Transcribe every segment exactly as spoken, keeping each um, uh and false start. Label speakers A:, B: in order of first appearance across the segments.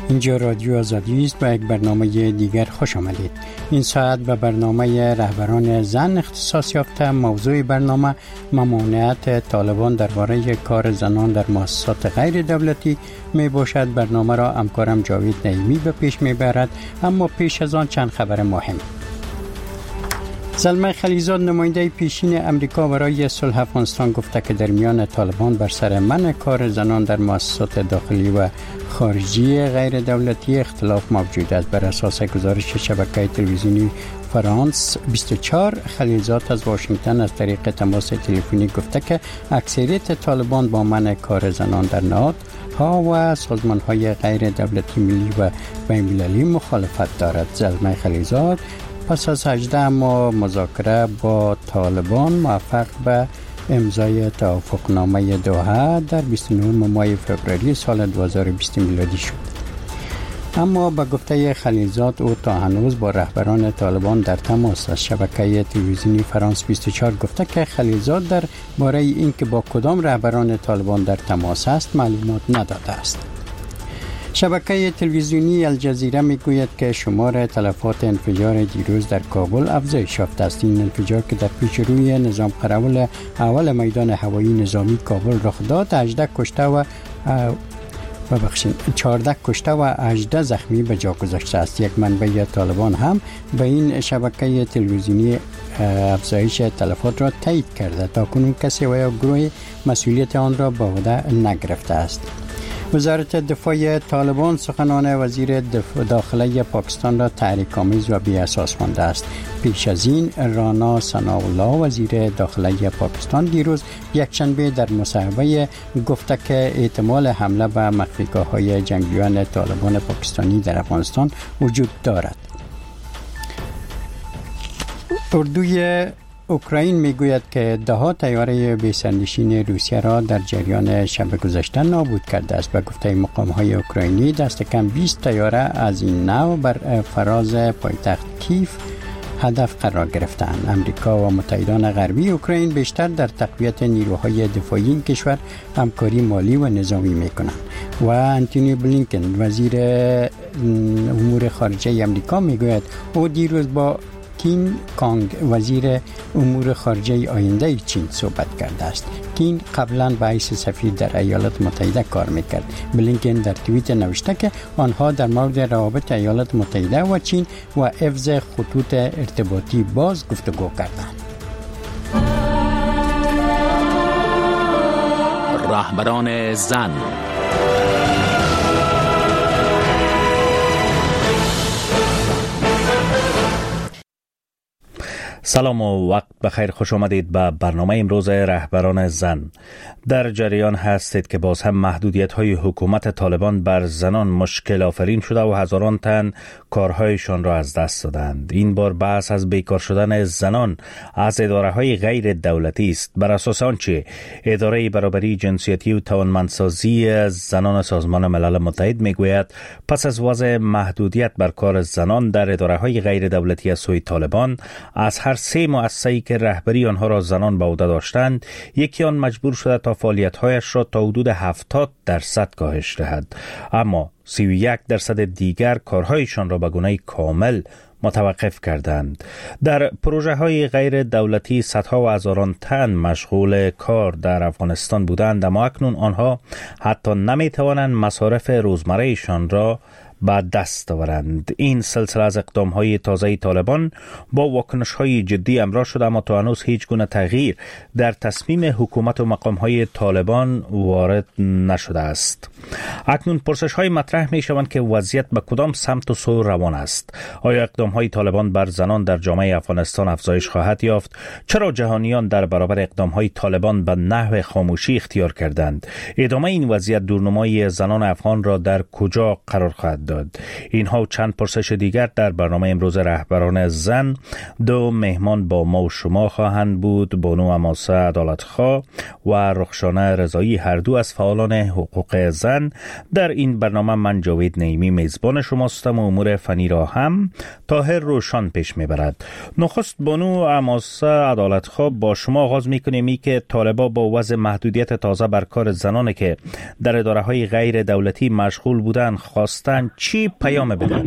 A: اینجا رادیو آزادی است و یک برنامه دیگر خوش آمدید. این ساعت به برنامه رهبران زن اختصاص یافته. موضوع برنامه ممانعت طالبان درباره کار زنان در مؤسسات غیر دولتی می باشد. برنامه را همکارم جاوید نعیمی به پیش می برد، اما پیش از آن چند خبر مهم. زلمه خلیزاد نماینده پیشین امریکا برای صلح افغانستان گفته که در میان طالبان بر سر منع کار زنان در مؤسسات داخلی و خارجی غیر دولتی اختلاف موجود است. بر اساس گزارش شبکه تلویزیونی فرانس بیست و چهار، خلیزاد از واشنگتن از طریق تماس تلفنی گفته که اکثریت طالبان با منع کار زنان در نهادها و سازمان‌های غیر دولتی ملی و بین‌المللی مخالفت دارد. زلمه خلیزاد پس از هجده ماه مذاکره با طالبان موفق به امضای توافقنامه دوحه در بیست و نه ماه فوریه سال دو هزار و بیست میلادی شد. اما به گفته خلیزاد او تا هنوز با رهبران طالبان در تماس است. شبکه تلویزیونی فرانس بیست و چهار گفته که خلیزاد در باره اینکه با کدام رهبران طالبان در تماس است معلومات نداده است. شبکه تلویزیونی الجزیره میگوید که شمار تلفات انفجار دیروز در کابل افزایش یافته است. این انفجار که در پیش روی نظام قراول اول میدان هوایی نظامی کابل رخ داد، هجده کشته و ببخشید چهارده کشته و هجده زخمی به جا گذاشته است. یک منبع طالبان هم به این شبکه تلویزیونی افزایش تلفات را تایید کرده. تاکنون کسی و یا گروه مسئولیت آن را به عهده نگرفته است. وزارت دفاع طالبان سخنان وزیر داخلی پاکستان را تحریک‌آمیز و بی اساس خوانده است. پیش از این رانا ثناءالله وزیر داخلی پاکستان دیروز یکشنبه در مصاحبه گفته که احتمال حمله به مخفیگاه‌های جنگجویان طالبان پاکستانی در افغانستان وجود دارد. اردوی اوکراین میگوید که ده ها طیاره بی‌سرنشین روسیه را در جریان شب گذشته نابود کرده است. به گفته مقام‌های اوکراینی دست کم بیست طیاره از این نوع بر فراز پایتخت کیف هدف قرار گرفتند. امریکا و متحدان غربی اوکراین بیشتر در تقویت نیروهای دفاعی این کشور همکاری مالی و نظامی میکنند و انتونی بلینکن وزیر امور خارجه امریکا میگوید او دیروز با کین کانگ وزیر امور خارجه آینده چین صحبت کرده است. کین قبلا به حیث سفیر در ایالات متحده کار میکرد. بلینکن در توییت نوشته که آنها در مورد روابط ایالات متحده و چین و حفظ خطوط ارتباطی باز گفتگو کردند.
B: رهبران زن. سلام و وقت بخیر، خوش آمدید به برنامه امروز رهبران زن. در جریان هستید که باز هم محدودیت های حکومت طالبان بر زنان مشکل آفرین شده و هزاران تن کارهایشان را از دست دادند. این بار بحث از بیکار شدن زنان از اداره های غیر دولتی است. بر اساس آنچه اداره برابری جنسیتی و توانمندسازی زنان سازمان ملل متحد میگوید، پس از وضع محدودیت بر کار زنان در اداره های غیر دولتی از سوی طالبان، از هر سه مؤسسه‌ای که رهبری آنها را زنان به عهده داشتند، یکی آن مجبور شده تا فعالیت‌هایش را تا حدود هفتاد درصد کاهش دهد، اما سی و یک درصد دیگر کارهایشان را به گونه کامل متوقف کردند. در پروژه های غیر دولتی صدها و هزاران تن مشغول کار در افغانستان بودند، اما اکنون آنها حتی نمی توانند مصارف روزمرهشان را به دست آورند. این سلسله از اقدام‌های تازه طالبان با واکنش‌های جدی همراه شده، اما تا هنوز هیچ گونه تغییر در تصمیم حکومت و مقام‌های طالبان وارد نشده است. اکنون پرسش‌های مطرح می‌شوند که وضعیت به کدام سمت و سو روان است. آیا اقدام‌های طالبان بر زنان در جامعه افغانستان افزایش خواهد یافت؟ چرا جهانیان در برابر اقدام‌های طالبان به نحو خاموشی اختیار کردند؟ ادامه این وضعیت دورنمای زنان افغان را در کجا قرار خواهد داد؟ اینها و چند پرسش دیگر در برنامه امروز رهبران زن. دو مهمان با ما و شما خواهند بود: بانو حماسه عدالتخواه و رخشانه رضایی، هر دو از فعالان حقوق زن. در این برنامه من جاوید نعیمی میزبان شماستم و امور فنی را هم طاهر روشان پیش میبرد. نخست بانو حماسه عدالتخواه، با شما آغاز میکنیم. ای که طالبا با وضع محدودیت تازه بر کار زنان که در اداره های غیر دولتی مشغول بودن خواستن چی پیام بده؟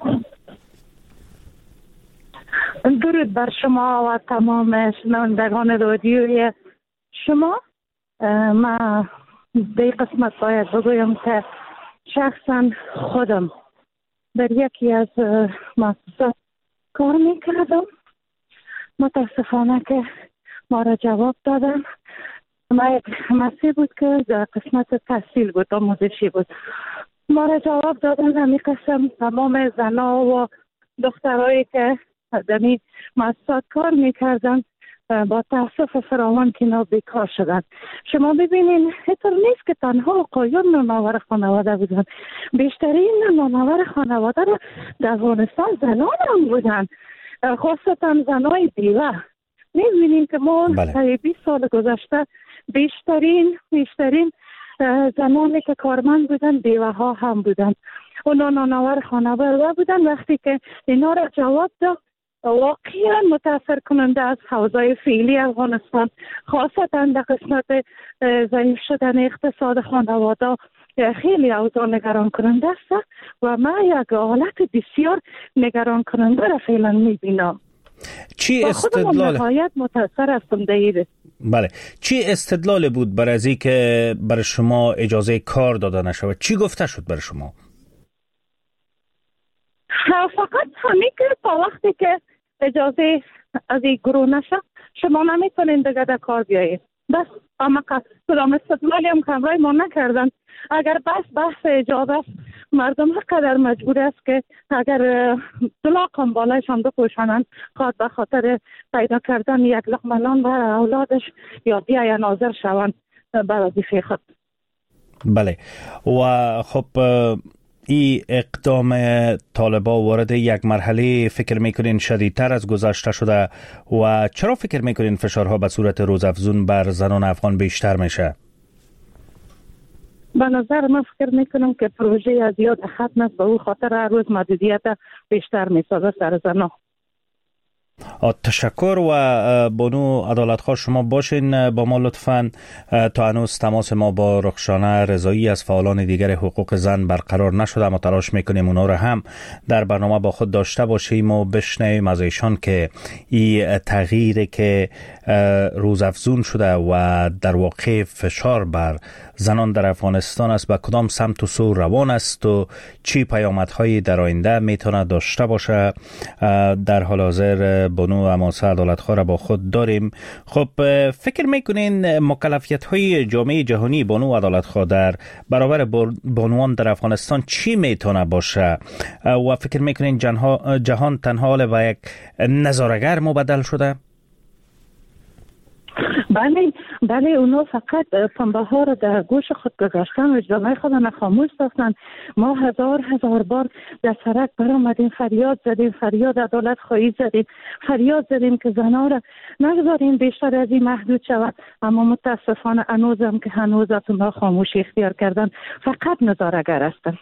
C: درود بر شما و تمام شنوندگان رادیوی شما. من به قسمت باید بگویم که شخصا خودم در یکی از مؤسسات کار میکردم. متاسفانه که ما را جواب دادن. ما یک مسیح بود که در قسمت تحصیل بود، آموزشی بود. ما را جواب دادن همی قسم تمام زنها و دخترهایی که در این مؤسسات کار میکردن با تاسف فراوان که اینا بیکار شدن. شما ببینین اینطور نیست که تنها آقایون نانآور خانواده بودن، بیشترین نانآور خانواده را در افغانستان زنان هم بودن، خاصتا زنای بیوه. میبینیم که ما در بیست سال گذشته بیشترین بیشترین زنانی که کارمند بودن بیوه ها هم بودن، اونا نانآور خانواده بودن. وقتی که اینا را جواب داد واقعا متاثر کننده از حوزه فعلی افغانستان، خاصتا در قسمت ضعیف شدن اقتصاد خانواده خیلی اوضاع نگران کننده است و من یک حالت بسیار نگران کننده را فعلا میبینم.
B: چی استدلال
C: نهایت متاثر هستم دیده.
B: بله، چی استدلال بود برای از که برای شما اجازه کار داده نشود؟ چی گفته شد برای شما؟
C: فقط همین که تا وقتی که اجازه از این گروه نشه شما نمیتونین دیگه در کار بیایید. بس اما کدام استدلالی هم کمرای ما نکردن. اگر بس بحث اجازه است، مردم حقدر مجبور است که اگر طلاق هم بالایشان بپوشانند خواهد به خاطر پیدا کردن یک لقمه نان برای اولادش یا بیاین ناظر شوند به وظیفه خود.
B: بله، و خب این اقدام طالبان وارد یک مرحله فکر میکنین شدیدتر از گذشته شده و چرا فکر میکنین فشارها به صورت روزافزون بر زنان افغان بیشتر میشه؟
C: به نظر من فکر میکنم که پروژه از یاد ختم است، به او خاطر هر روز محدودیت بیشتر میسازه سر زنان.
B: تشکر و بانو عدالتخواه شما باشین با ما لطفاً. تا هنوز تماس ما با رخشانه رضایی از فعالان دیگر حقوق زن برقرار نشده، اما تلاش میکنیم اونا رو هم در برنامه با خود داشته باشیم و بشنویم از ایشان که این تغییری که روزافزون شده و در واقع فشار بر زنان در افغانستان است به کدام سمت و سو روان است و چی پیامدهایی در آینده میتونه داشته باشه. در حال حاضر بانو اماسه عدالتخواه را با خود داریم. خب فکر میکنین مکلفیت های جامعه جهانی بانو عدالتخواه در برابر بانوان در افغانستان چی میتونه باشه و فکر میکنین جهان تنها به یک نظاره‌گر مبدل شده؟
C: بله بله، اونا فقط پنبه ها رو در گوش خود گذاشتن و جامعه خود خاموش ساختن. ما هزار هزار بار در سرک برآمدیم، فریاد زدیم، فریاد عدالت خواهی زدیم، فریاد زدیم که زنها را نگذاریم بیشتر از این محدود شود، اما متاسفانه هنوزم که هنوز از اونها خاموشی اختیار کردن، فقط نظاره‌گر هستن.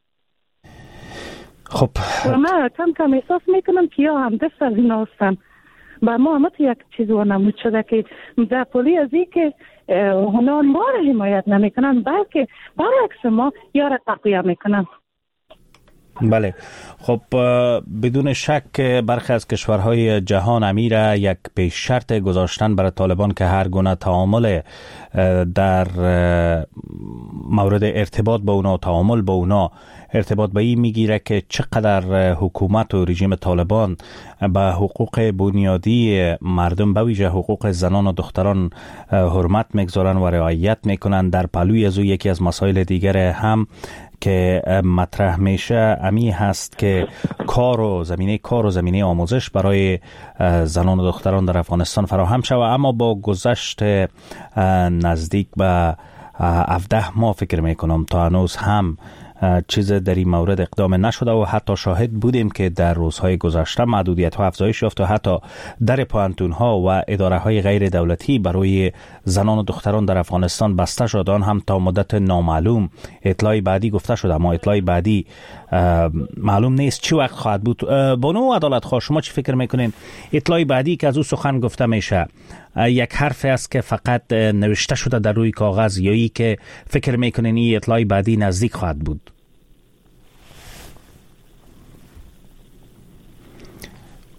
B: خب
C: و من کم کم احساس میکنم که یا هم دست از اینا هستن. با ما همت یک چیز و نمود شده که در پولی از این که اونا ما را حمایت نمی کنن، بلکه برعکس ما یا را تقویه می کنن.
B: بله، خب بدون شک برخی از کشورهای جهان امیر یک پیش شرط گذاشتن برای طالبان که هر گونه تعامل در مورد ارتباط با اونا، تعامل با اونا ارتباط به این میگیره که چقدر حکومت و رژیم طالبان به حقوق بنیادی مردم به ویژه حقوق زنان و دختران حرمت میگذارن و رعایت میکنن. در پلوی از او یکی از مسائل دیگر هم که مطرح میشه امی هست که کار و زمینه کار و زمینه آموزش برای زنان و دختران در افغانستان فراهم شود، اما با گذشت نزدیک به هفده ماه فکر میکنم تا هنوز هم چیز در این مورد اقدام نشده و حتی شاهد بودیم که در روزهای گذشته محدودیت ها افزایش یافت و حتی در پوهنتون ها و اداره های غیر دولتی برای زنان و دختران در افغانستان بسته شد، آن هم تا مدت نامعلوم. اطلاع بعدی گفته شده اما اطلاع بعدی معلوم نیست چی وقت خواهد بود. بانو عدالتخواه شما چی فکر میکنین؟ اطلاع بعدی که از او سخن گفته میشه یک حرف است که فقط نوشته شده در روی کاغذ یا ای که فکر میکنین این اطلاع بعدی نزدیک خواهد بود؟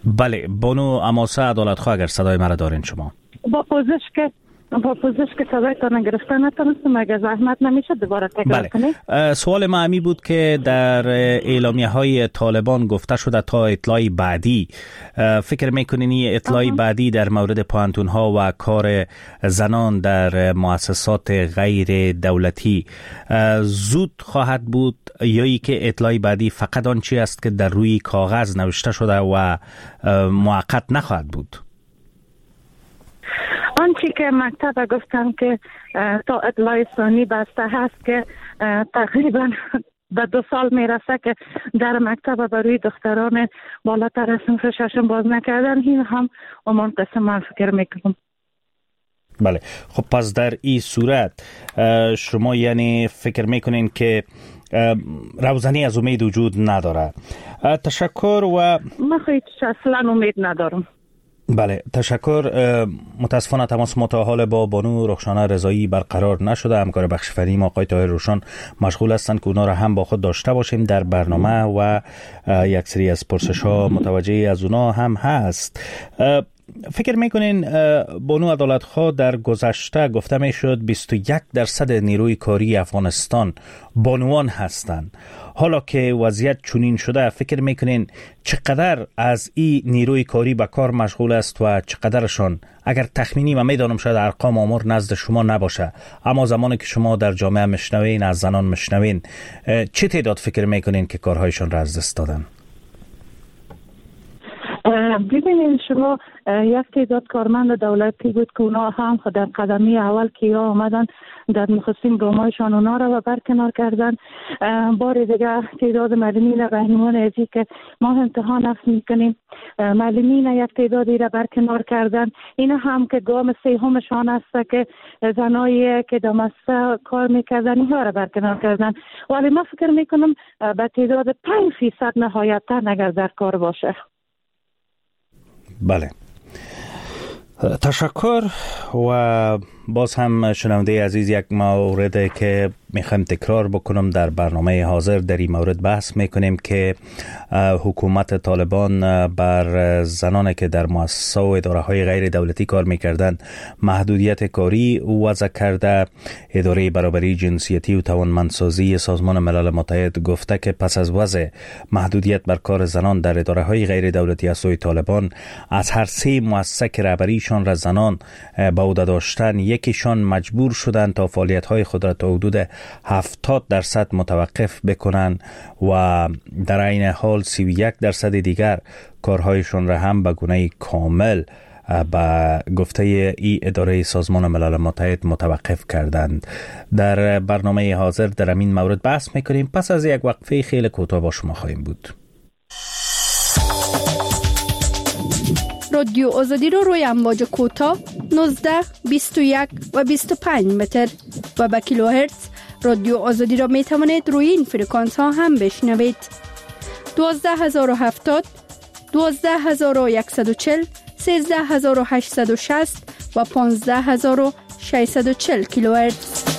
B: بله، بانو اماسه عدالتخواه اگر صدای مرا دارین شما.
C: با پوزش که با پوزش که صدایتان گرفته نتونستم، اگر زحمت نمیشه دوباره تکرار کنید.
B: بله. سوال ما امی بود که در اعلامیه های طالبان گفته شده تا اطلاعی بعدی، فکر میکنین این اطلاعی بعدی در مورد پوهنتون ها و کار زنان در مؤسسات غیر دولتی زود خواهد بود یا ای که اطلاعی بعدی فقط آن چی است که در روی کاغذ نوشته شده و موقت نخواهد بود؟
C: آنچه که مکتب گفتم که تا اطلاع ثانی بسته هست که تقریبا به دو سال میرسه که در مکتب برای دختران بالاتر از صنف ششم باز نکردن، این هم امان قسم من فکر میکنم.
B: بله، خب پس در این صورت شما یعنی فکر میکنین که روزنی از امید وجود نداره. تشکر. و
C: من خیلی اصلا امید ندارم.
B: بله، تشکر. متاسفانه تماس ما تا حال با بانو رخشانه رضایی برقرار نشده. همکار بخش فنی ما آقای طاهر روشن مشغول هستند که اونا را هم با خود داشته باشیم در برنامه و یک سری از پرسش ها متوجه از اونا هم هست. فکر میکنین بانو عدالتخواه در گذشته گفته میشد بیست و یک درصد نیروی کاری افغانستان بانوان هستند. حالا که وضعیت چنین شده، فکر میکنین چقدر از این نیروی کاری به کار مشغول است و چقدرشان، اگر تخمینی، و میدانم شاید ارقام آمار نزد شما نباشه، اما زمانی که شما در جامعه مشنوین، از زنان مشنوین، چه تعداد فکر میکنین که کارهایشان را از دست دادن؟
C: ببینید شما، یک تعداد کارمند دولتی بود که اونا هم در قدمی اول که آمدن در نخستین گامایشان اونا را برکنار کردن. بار دیگه تعداد معلمین رهنمون ازی که ما امتحان نفس میکنیم، معلمین یک تعدادی را برکنار کردن. این هم که گام سیهمشان است که زنایی که در مؤسسه کار میکردن اینها را برکنار کردن، ولی من فکر میکنم به تعداد پنج فیصد نهایتا اگر در کار باشه.
B: بله، تشکر. و باز هم شنونده عزیز، یک مورد که میخوایم تکرار بکنم در برنامه حاضر در این مورد بحث میکنیم که حکومت طالبان بر زنانی که در مؤسسات و اداره های غیر دولتی کار میکردن محدودیت کاری وضع کرده. اداره برابری جنسیتی و توانمندسازی سازمان ملل متحد گفته که پس از وضع محدودیت بر کار زنان در اداره های غیر دولتی از سوی طالبان، از هر سه مؤسسه که رهبریشان را زنان به عهده داشتن، یکیشان مجبور شدند تا فعالیت های خود را تا حدود هفتاد درصد متوقف بکنن و در عین حال سی و یک درصد دیگر کارهایشان را هم به گونه کامل با گفته ای اداره سازمان ملل متحد متوقف کردند. در برنامه حاضر در این مورد بحث میکنیم. پس از یک وقفه خیلی کوتاه با شما خواهیم بود.
D: رادیو آزادی رو روی امواج کوتاه نوزده، بیست و یک و بیست و پنج متر و با کیلوهرتز رادیو آزادی را می توانید روی این فرکانس ها هم بشنوید. دوازده هزار و هفتاد، دوازده هزار و صد و چهل، سیزده هزار و هشتصد و شصت و پانزده هزار و ششصد و چهل کیلوهرتز.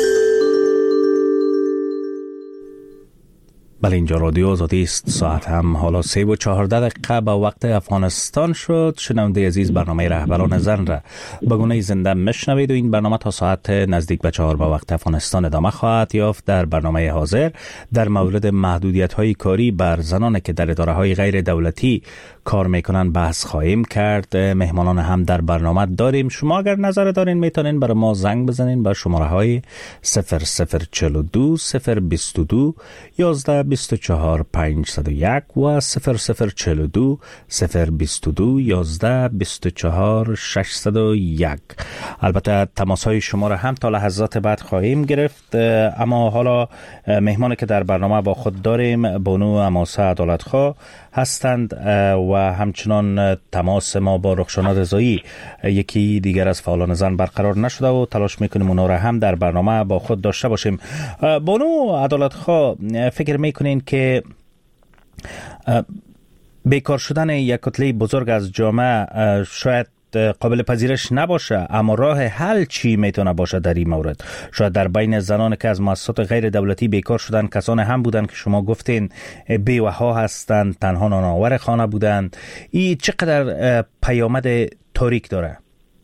B: بله، اینجا رادیو آزادی است. ساعت هم حالا سه و چهارده دقیقه به وقت افغانستان شد. شنونده عزیز، برنامه رهبران زن را به گونه زنده مشنوید و این برنامه تا ساعت نزدیک به چهار به وقت افغانستان ادامه خواهد یافت. در برنامه حاضر در مورد محدودیت های کاری بر زنان که در اداره های غیر دولتی کار میکنن بحث خواهیم کرد. مهمانان هم در برنامه داریم. شما اگر نظر دارین میتونین برای ما زنگ بزنین به شماره های صفر صفر چهل و دو صفر بیست و دو یازده بیست و چهار پنجصد و یک و صفر صفر چهل و دو صفر بیست و دو یازده بیست و چهار ششصد و یک. البته تماس های شما را هم تا لحظات بعد خواهیم گرفت. اما حالا مهمانی که در برنامه با خود داریم بانو اماسه عدالتخواه هستند و همچنان تماس ما با رخشانه رضایی، یکی دیگر از فعالان زن، برقرار نشده و تلاش میکنیم اونا را هم در برنامه با خود داشته باشیم. بانو عدالتخواه، فکر میکنین که بیکار شدن یک کتله بزرگ از جامعه شاید قابل پذیرش نباشه، اما راه حل چی میتونه باشه در این مورد؟ شاید در بین زنان که از مؤسسات غیر دولتی بیکار شدن کسان هم بودن که شما گفتین بیوه‌ها هستند، تنها نانآور خانه بودند. این چقدر پیامد تاریک داره؟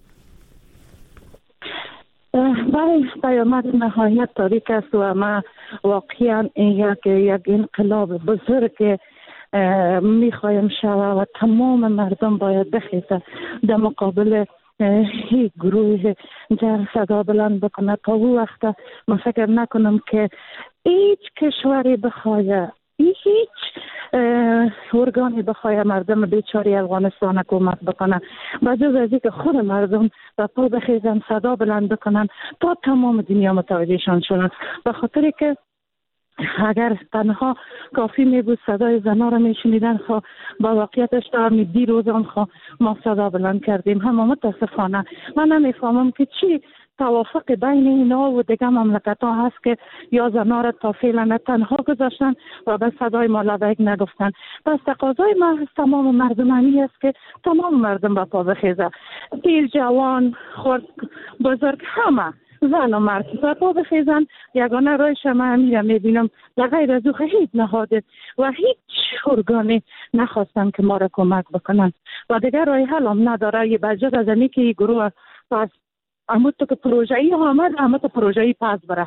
C: بله، پیامد نهایت تاریک است و ما واقعا یک یک انقلاب بزرگ میخوایم شود و تمام مردم باید بخیزه در مقابل هیچ گروه جر صدا بلند بکنه. تا او وقت من فکر نکنم که هیچ کشوری بخواه، هیچ ارگانی بخواه مردم بیچاره افغانستان کمک بکنه و جز از اینکه خود مردم و پا بخیزن صدا بلند بکنن تا تمام دنیا متوجهشان شدن. به خاطر که اگر تنها کافی می بود صدای زنها را می شنیدن، خب با واقعیتش تا همی دی روز هم خب ما صدا بلند کردیم. اما متاسفانه من نمیفهمم که چی توافق بین اینا و دیگه مملکت ها هست که یا زنها را تا فعلا تنها گذاشتن و به صدای ما لبیک نگفتن. پس تقاضای ما از تمام مردم همی است که تمام مردم با پا بخیزه، پیر، جوان، خرد، بزرگ، همه زن و مرد با پا بخیزن. یگانه رای شما همیره میبینم لغیر از او هیچ نهاده و هیچ ارگانی نخواستن که ما را کمک بکنن و دیگر رای حل هم نداره. یه بجد از امی که این گروه پس اما تو که پروژه‌ای آمد اما تو پروژه‌ای پس بره.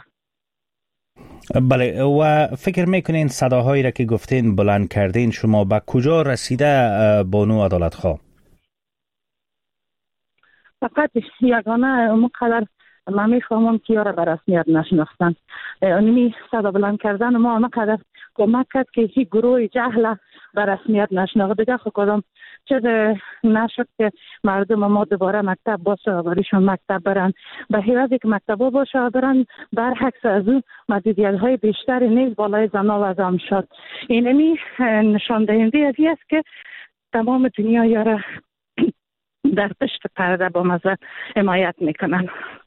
B: بله، و فکر میکنین صداهایی را که گفتین بلند کردین شما به کجا رسیده بانو عدالت خواه؟
C: فقط یگانه اونقدر من میفهمم که یارا به رسمیت نشناختن. اونمی صدا بلند کردن ما اونقدر کمک کرد که هیچ گروه جهل به رسمیت نشناخت. دیگه خود کدام چیز نشد که مردم ما دوباره مکتب باشه و بریشون مکتب برن. به حیوزی که مکتب باشه و برن برعکس از اون محدودیت های بیشتری نیز بالای زنها وضع شد. اینمی نشان دهنده ازی است که تمام دنیا یارا در پشت پرده با مزه حمایت میکنن.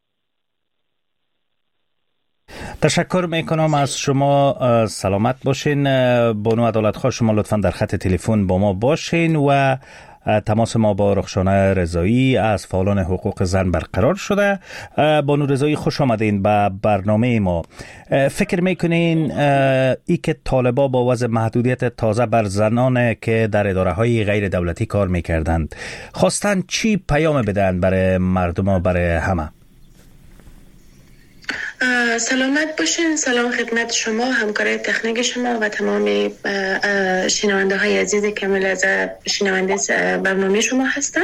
B: تشکر میکنم از شما. سلامت باشین بانو عدالت خواه. شما لطفا در خط تلفن با ما باشین و تماس ما با رخشانه رضایی از فعالان حقوق زن برقرار شده. بانو رضایی خوش آمدین به برنامه ما. فکر میکنین ای که طالبا با وضع محدودیت تازه بر زنان که در اداره های غیر دولتی کار میکردند خواستن چی پیام بدن برای مردم و برای همه؟
E: سلامت باشین. سلام خدمت شما، همکارای تکنیک شما و تمام شنونده های عزیزی که ملاحظه شنونده برنامه شما هستن.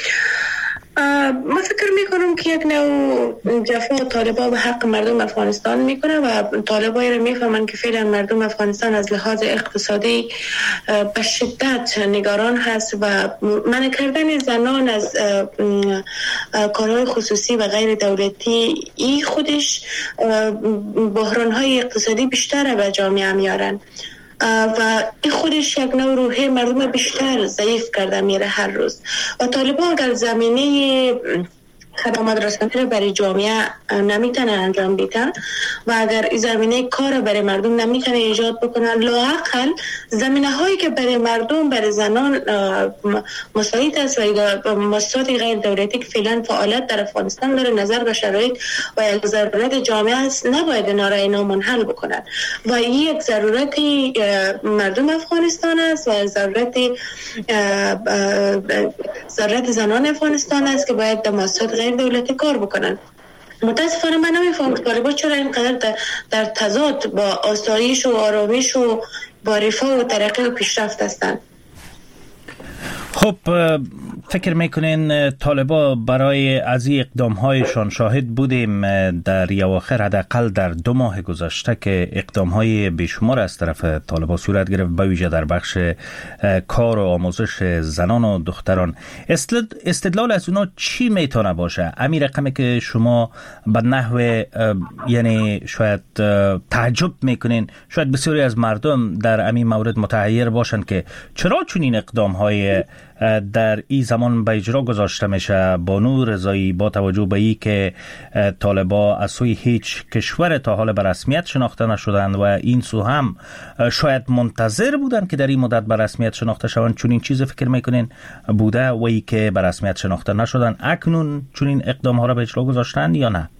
E: من فکر میکنم که یک نوع جفا طالبا به حق مردم افغانستان میکنه و طالبایی رو میفهمن که فعلا مردم افغانستان از لحاظ اقتصادی به شدت نگران هست و منع کردن زنان از کارهای خصوصی و غیر دولتی ای خودش بحرانهای اقتصادی بیشتر به جامعه میارن و این خودش یک نوع روحی مردم بیشتر ضعیف کرده میره هر روز. و طالبان اگر زمینه خدمات رسانه برای جامعه نمیتونن انجام بدن و اگر این زمینه کار برای مردم نمیتونن ایجاد بکنن، لااقل زمینه هایی که برای مردم برای زنان مساعد است و مؤسسات غیر دولتی که فعلا فعالیت در افغانستان داره نظر به شرایط و یک ضرورت جامعه است نباید اینا را اینا منحل بکنن و این یک ضرورت مردم افغانستان است و ضرورت ضرورت زنان افغانستان است که باید در مؤسسات غیر دولتی کار بکنن. متاسفانه من نمیفهم که طالبان چرا اینقدر در, در تضاد با آسایش و آرامش و با رفاه و ترقی و پیشرفت هستند.
B: خب فکر میکنین طالبا برای از این اقدامهایشان شاهد بودیم در اواخر حداقل در دو ماه گذشته که اقدامهای بیشمار از طرف طالبا صورت گرفت، به ویژه در بخش کار و آموزش زنان و دختران. استدلال از اونا چی میتونه باشه؟ همین رقمی که شما به نحو یعنی شاید تعجب میکنین، شاید بسیاری از مردم در همین مورد متحیر باشن که چرا چنین اقدامهای در این زمان به اجرا گذاشته میشه؟ بانو رضایی، با توجه به این که طالبان از سوی هیچ کشور تا حال به رسمیت شناخته نشدند و این سو هم شاید منتظر بودن که در این مدت به رسمیت شناخته شوند، چون این چیز فکر میکنین بوده و ای که به رسمیت شناخته نشدن اکنون چون این اقدام ها را به اجرا گذاشتن یا نه؟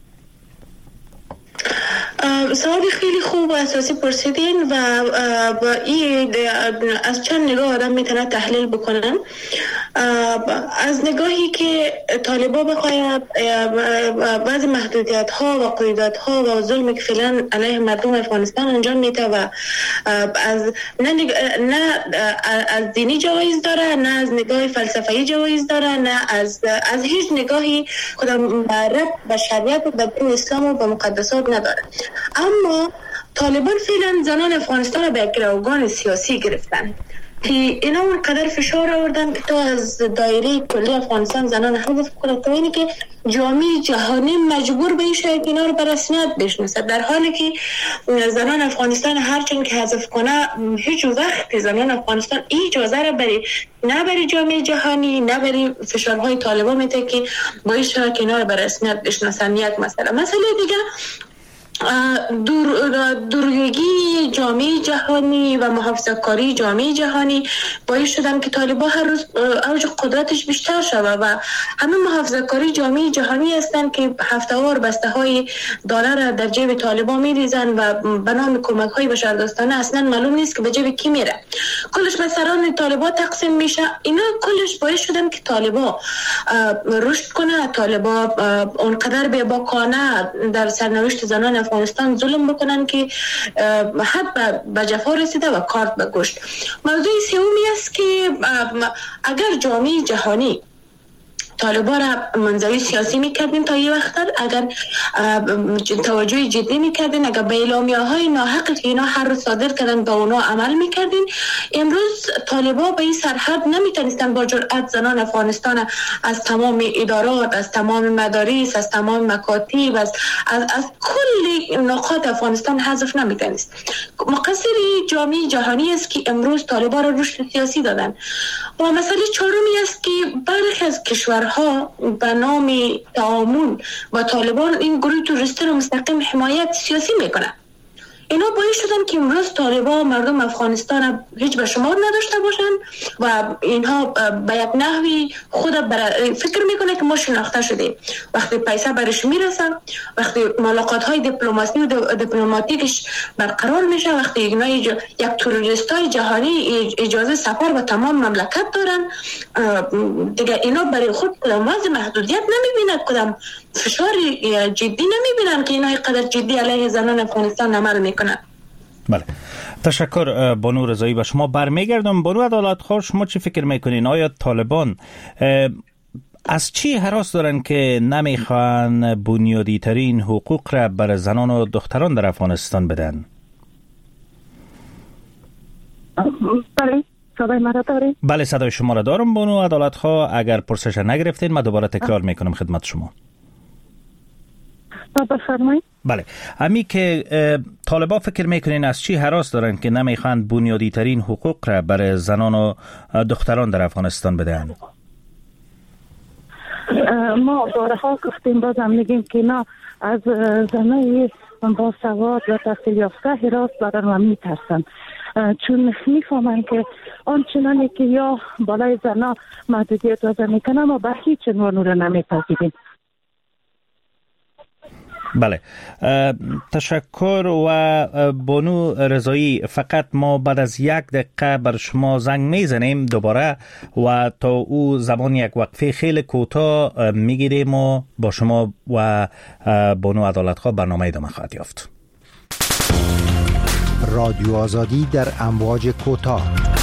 E: سوال خیلی خوب و اساسی پرسیدین و این از چند نگاه آدم میتونه تحلیل بکنن. از نگاهی که طالبان بخواهد بعض محدودیت ها و قیودات ها و ظلمی که فعلا علیه مردم افغانستان انجام میده و از نه, نه از دینی جوایز داره، نه از نگاه فلسفی جوایز داره، نه از از هیچ نگاهی خودم رب به شریعت و به دین اسلام و به مقدسات نداره. اما طالبان فعلا زنان افغانستان را به گروگان سیاسی گرفتن که اینا اونقدر فشار آوردن که تا از دایره کلی افغانستان زنان حذف کنند تا اینی که جامعه جهانی مجبور به این شاید اینا رو به رسمیت بشناسه، در حالی که زنان افغانستان هرچند که حذف کنه هیچ وقت زنان افغانستان این اجازه را بری نه بری جامعه جهانی نه بری فشارهای طالبان میده که باعث شده که اینا رو به رسمیت بشناسن. یک مسئله مسئله دیگه دور دورویگی جامعه جهانی و محافظه‌کاری جامعه جهانی باعث شدن که طالبان هر روز اوج قدرتش بیشتر شود و همه محافظه‌کاری جامعه جهانی هستند که هفته‌وار بسته‌های دلار در جیب طالبان می‌ریزن و به نام کمک‌های بشردوستانه اصلا معلوم نیست که به جیب کی میره، کلش به سران طالبان تقسیم میشه. اینا کلش باعث شدن که طالبان رشد کنه، طالبان اونقدر بی‌باکانه در سرنوشت زنان افغانستان ظلم بکنن که حد به جفا رسیده و کارت به گوشت. موضوع سومی است که اگر جامعه جهانی طالبان را منزوی سیاسی میکردین تا یه وقت، اگر توجه جدی میکردین، اگر به اعلامیه های ناحقی که اینا هر روز صادر کردن به اونا عمل میکردین، امروز طالبان به این سرحد نمیتونستن با جرأت زنان افغانستان از تمام ادارات، از تمام مدارس، از تمام مکاتب، از از, از کل نقاط افغانستان حذف نمیتونست. مقصر جامعه جهانی است که امروز طالبان را رشد سیاسی دادن. و مسئله چهارمی است که برخی از کشور ها به نام تعامل با طالبان این گروه توریستی رو مستقیم حمایت سیاسی میکنن. اینا باعث شدن که امروز طالبان مردم افغانستان هیچ به شمار نداشته باشن و اینها به یک نحوی خود فکر میکنه که ما شناخته شدیم. وقتی پیسه برش میرسه، وقتی ملاقات های دیپلماسی و دیپلماتیکش برقرار میشه، وقتی اینا یک توریست های جهانی اجازه سفر به تمام مملکت دارن، دیگه اینا برای خود کدام وضع محدودیت نمیبینن، کدام فشار جدی نمیبینن که اینا قدر جدی علیه زنان افغانستان عمل میکنن.
B: بله، تشکر بانو رضایی. به شما برمیگردم. بانو عدالت خواه، شما چی فکر میکنین؟ آیا طالبان از چی هراس دارن که نمیخوان بنیادی ترین حقوق را بر زنان و دختران در افغانستان بدن؟
C: بله، صدای مرا داری؟
B: بله، صدای شما را دارم بانو عدالت خواه. اگر پرسش نگرفتین من دوباره تکرار میکنم خدمت شما.
C: بفرمایید.
B: بله، امی که طالبان فکر میکنین از چی هراس دارن که نمیخوان بنیادی ترین حقوق را برای زنان و دختران در افغانستان بدن؟
C: ما بارها گفتیم، بازم میگیم که اینا از زنای با سواد و تحصیل یافته هراس دارن و میترسن، چون میفهمن که آنچنانی که یا بالای زنا محدودیت وضع میکنن ما به هیچ عنوان رو نمیپذیریم.
B: بله، تشکر. و بانو رضایی، فقط ما بعد از یک دقیقه بر شما زنگ میزنیم دوباره و تا او زمان یک وقفه خیلی کوتاه میگیریم و با شما و بانو عدالتخواه برنامه ادامه خواهد یافت.
F: رادیو آزادی در امواج کوتاه.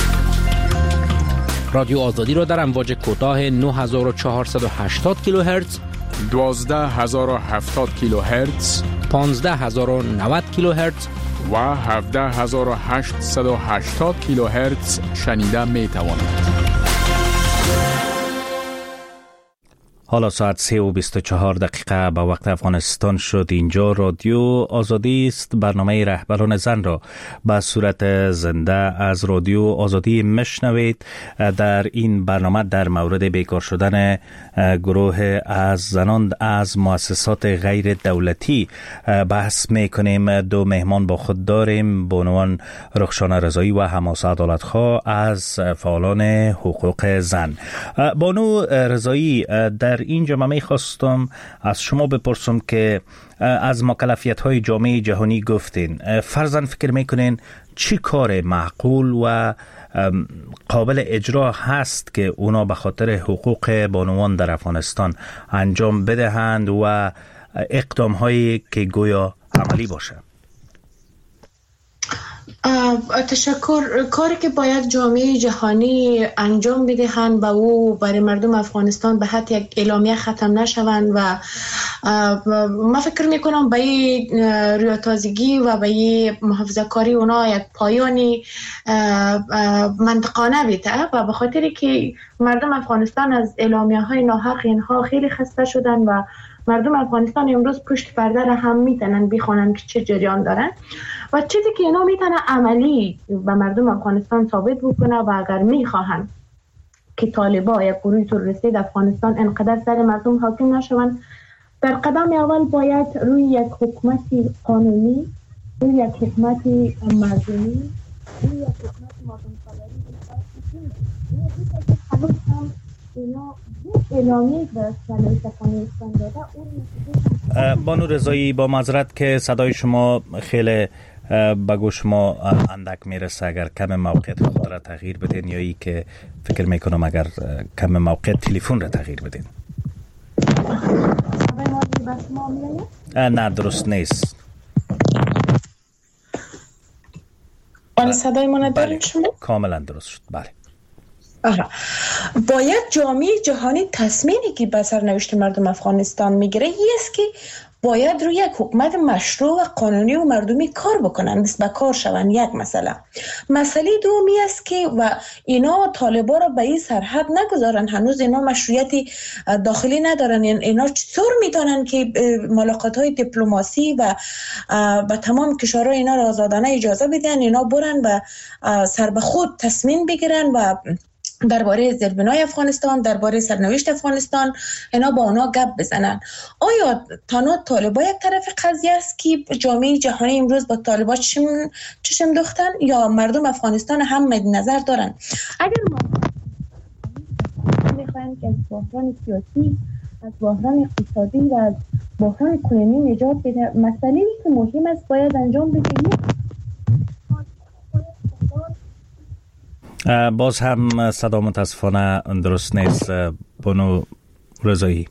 G: رادیو آزادی را در امواج کوتاه نه هزار و چهارصد و هشتاد کیلوهرتز،
H: دوازده هزار و هفتاد کیلوهرتز،
G: پانزده هزار و نود کیلوهرتز
H: و هفده هزار و هشتصد و هشتاد کیلوهرتز شنیده می توانید.
B: حالا ساعت سه و بیست و چهار دقیقه به وقت افغانستان شد. اینجا رادیو آزادی است. برنامه رهبران زن را به صورت زنده از رادیو آزادی مشنوید. در این برنامه در مورد بیکار شدن گروه از زنان از مؤسسات غیر دولتی بحث میکنیم. دو مهمان با خود داریم، بانوان رخشانه رضایی و حماسه عدالتخواه از فعالان حقوق زن. بانو رضایی، در اینجا من میخواستم از شما بپرسم که از مکلفیت های جامعه جهانی گفتین، فرضاً فکر میکنین چی کار معقول و قابل اجرا هست که اونا به خاطر حقوق بانوان در افغانستان انجام بدهند و اقدام هایی که گویا عملی باشه؟
E: تشکر. کاری که باید جامعه جهانی انجام بدهند و او برای مردم افغانستان به حد یک اعلامیه ختم نشوند و ما فکر میکنم به این ریاضتازگی و به این محافظه کاری اونا یک پایانی منطقانه بیده و به خاطری که مردم افغانستان از اعلامیه های ناحق اینها خیلی خسته شدن و مردم افغانستان امروز پشت پرده را هم میتونن بخونن که چه جریان دارن و چیزی که اینا میتونه عملی به مردم افغانستان ثابت بکنه و اگر میخواهن که طالبا یا گروه تروریستی در افغانستان انقدر سر مردم حاکم نشوند، در قدم اول باید روی یک حکومت قانونی، روی یک حکومت مردمی، روی یک حکومت مردم سالاری هنوز هم اینا اعلامیه به سلامت افغانستان داده.
B: بانو رضایی، با معذرت که صدای شما خیلی به گوش ما اندک میرسه، اگر کم موقعیت خود را تغییر بدین یا ای که فکر میکنم اگر کم موقعیت تلفن را تغییر بدین. نه درست نیست.
E: آن صدای ما نداریم شما؟
B: کاملا درست شد. بله.
E: آها. باید جامعه جهانی تصمیمی که به سرنوشت مردم افغانستان میگیره این است که باید روی یک حکومت مشروع و قانونی و مردمی کار بکنن، دست به کار شون. یک مسئله مسئله دومی است که و اینا طالبا را به این سرحد نگذارن، هنوز اینا مشروعیت داخلی ندارن. اینا چطور میتونن که ملاقات های دیپلماسی و به تمام کشورهای اینا را آزادانه اجازه بدن، اینا برن و سر به خود تصمیم بگیرن و درباره زیربنای افغانستان، درباره سرنوشت افغانستان اینا با اونا گپ بزنن. آیا تنها طالبا یک طرف قضیه است که جامعه جهانی امروز با طالبا چشم چشم دوختن یا مردم افغانستان هم مد نظر دارن؟ اگر ما میخوایم که از بحران سیاسی، از بحران اقتصادی و از بحران کنونی نجات بده، مسئله‌ای که مهم است باید انجام بده.
B: باز هم صدا متاسفانه درست نیست. بانو رضایی،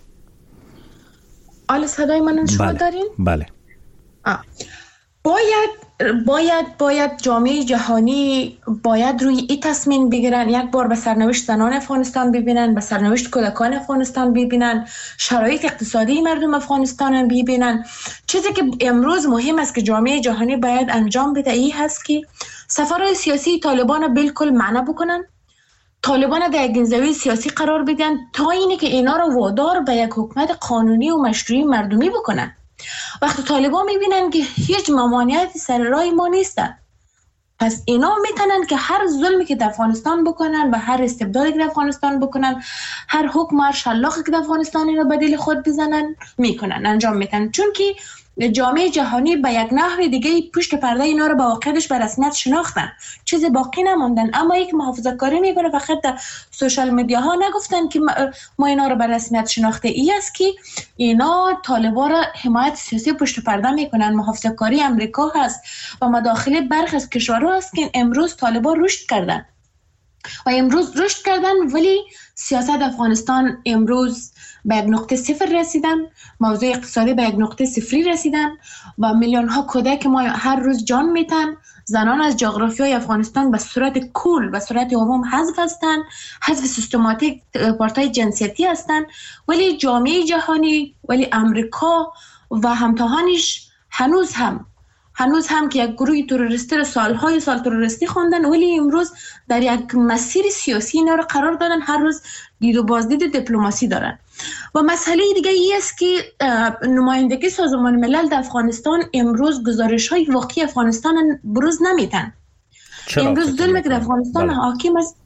E: آل صدای من شما
B: بله.
E: دارین؟
B: بله.
E: آه. باید باید باید جامعه جهانی باید روی این تصمیم بگیرن، یک بار به سرنوشت زنان افغانستان ببینن، به سرنوشت کودکان افغانستان ببینن، شرایط اقتصادی مردم افغانستان ببینن. چیزی که امروز مهم است که جامعه جهانی باید انجام بده این هست که سفرهای سیاسی طالبان بالکل منع بکنن، طالبان در یک زاویه سیاسی قرار بدن تا اینه که اینا رو وادار به یک حکومت قانونی و مشروعی مردمی بکنن. وقتی طالبان میبینن که هیچ ممانعتی سر راه ما نیستن، پس اینا میتونن که هر ظلمی که در افغانستان بکنن و هر استبدادی که در افغانستان بکنن، هر حکم هر شلاقی که در افغانستان اینا به دل خود بزنن میکنن، انجام میدن. چون که جامعه جهانی به یک نحو دیگه پشت پرده اینا رو با واقعیتش به رسمیت شناختن، چیز باقی نموندن. اما یک محافظه کاری میکنه فقط در سوشال میدیا ها نگفتن که ما اینا رو به رسمیت شناخته. ای است که اینا طالبا را حمایت سیاسی پشت پرده میکنن. محافظه کاری امریکا هست و مداخله برخی از کشورها هست که امروز طالبا رشد کردن و امروز رشد کردن ولی سیاست افغانستان امروز به یک نقطه صفر رسیدن، موضوع اقتصادی به یک نقطه صفری رسیدن و میلیون ها کودک ما هر روز جان میتن. زنان از جغرافیای افغانستان به صورت کل به صورت عموم حذف هستند، حذف سیستماتیک پارتای جنسیتی هستند، ولی جامعه جهانی، ولی امریکا و همتاهانش هنوز هم هنوز هم که یک گروه تروریستی را سالهای سال تروریستی خواندن، ولی امروز در یک مسیر سیاسی اینا را قرار دادن، هر روز دید و بازدید دیپلماسی دارن. و مسئله دیگه ای است که نمایندگی سازمان ملل در افغانستان امروز گزارش های واقعی افغانستان بروز نمیدن. امروز ظلمی که در افغانستان حاکم است.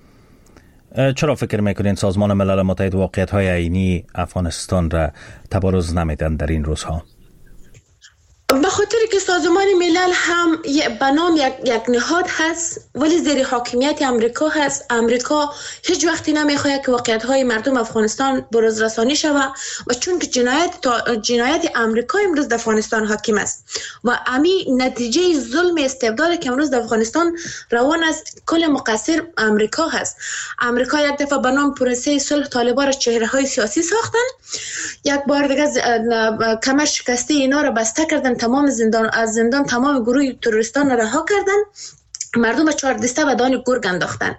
B: چرا فکر میکنین سازمان ملل متحد واقعیت های عینی افغانستان را تبارز نمیدن در این روزها؟
E: به خاطر که سازمان ملل هم به نام یک, یک نهاد هست ولی زیر حاکمیت امریکا هست. امریکا هیچ وقتی نمیخواهد که واقعیت های مردم افغانستان بروز رسانی شود و چون که جنایت جنایت امریکا امروز در افغانستان حاکم است و امی نتیجه ظلم استبداد که امروز در افغانستان روان است کل مقصر امریکا هست. امریکا یک دفعه به نام پروسه صلح طالبان را چهره های سیاسی ساختن، یک بار دیگه کمر شکسته اینا را بسته کردن، تمام زندان از زندان تمام گروه تروریستان را رها کردن، مردم به چهار دسته و دان گرگ انداختن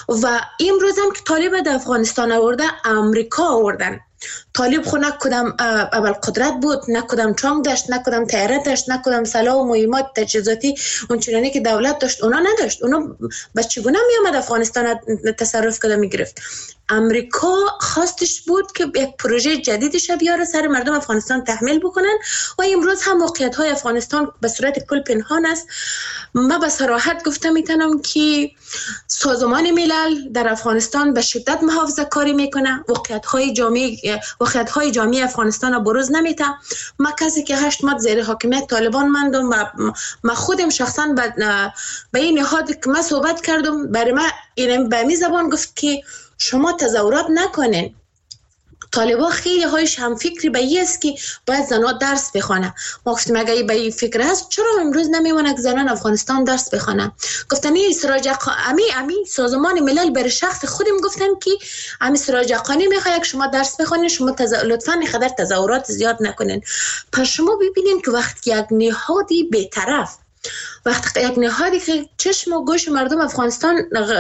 E: و امروز هم که طالب در افغانستان آورده امریکا آوردن. طالب خو نه کدام اول قدرت بود، نه کدام چانگ داشت، نه کدام طیاره داشت، نه کدام سلاح و مهمات تجهیزاتی اونچنانی که دولت داشت اونا نداشت. اونا به چگونه می اومد افغانستان تصرف کنه میگرفت؟ امریکا خواستش بود که یک پروژه جدیدش بیاره سر مردم افغانستان تحمیل بکنن و امروز هم موقعیت های افغانستان به صورت کل پنهان است. من به صراحت گفته میتونم که سازمان ملل در افغانستان به شدت محافظه کاری میکنه، واقعیت های جامعه واقعیت های جامعه افغانستان را بروز نمیده. ما کسی که هشت ماه زیر حاکمیت طالبان ماندم و ما خودم شخصا به این نهاد که من صحبت کردم برای من این به می زبان گفت که شما تظاهرات نکنین. طالبا خیلی هایش هم فکری به این است که باید زنها درس بخوانه. ما گفتیم اگه به این فکر هست چرا امروز نمیمونه که زنان افغانستان درس بخوانه؟ گفتن این سراج امی امی سازمان ملل بر شخص خودم گفتن که امی سراج قانی میخواد که شما درس بخونین، شما تز... لطفا خدر تظاهرات زیاد نکنین. پس شما ببینین که وقتی یک نهادی بی‌طرف، وقتی یک نهادی که چشم و گوش مردم افغانستان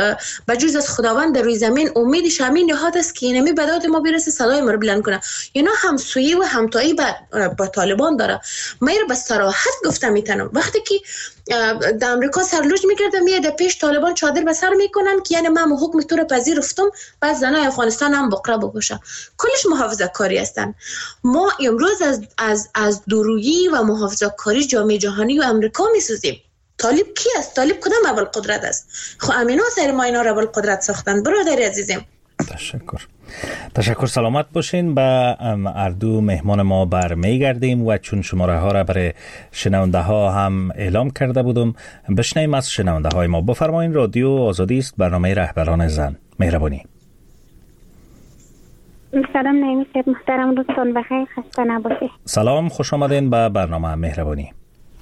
E: بجز از خداوند در روی زمین امیدش همین نهاد است که اینمی به داد ما برسه صدای ما رو بلند کنه، اینا همسویی و همتایی با, با طالبان داره. من رو به صراحت گفتم میتونم وقتی که در امریکا سرلوج میکردم میاد پیش طالبان چادر به سر میکنن که یعنی من حکم تو رو پذیرفتم بعد زنای افغانستان هم بقره بکشه. کلش محافظه کاری هستن. ما امروز از از از دورویی و محافظه کاری جامعه جهانی و امریکا میسوزیم. طالب کی است؟ طالب کدام اول قدرت است؟ خب امینا سر ما اینا رو اول قدرت ساختن. برادر عزیزم
B: تشکر. تشکر. سلامت باشین. به اردو مهمان ما برمیگردیم و چون شماره ها را برای شنونده ها هم اعلام کرده بودم بشنویم از شنونده های ما. بفرمایین. رادیو آزادی است، برنامه رهبران زن. مهربانی.
I: سلام نعیمی صاحب محترم، روزتون بخیر، خسته نباشید.
B: سلام، خوش آمدین به برنامه. مهربانی.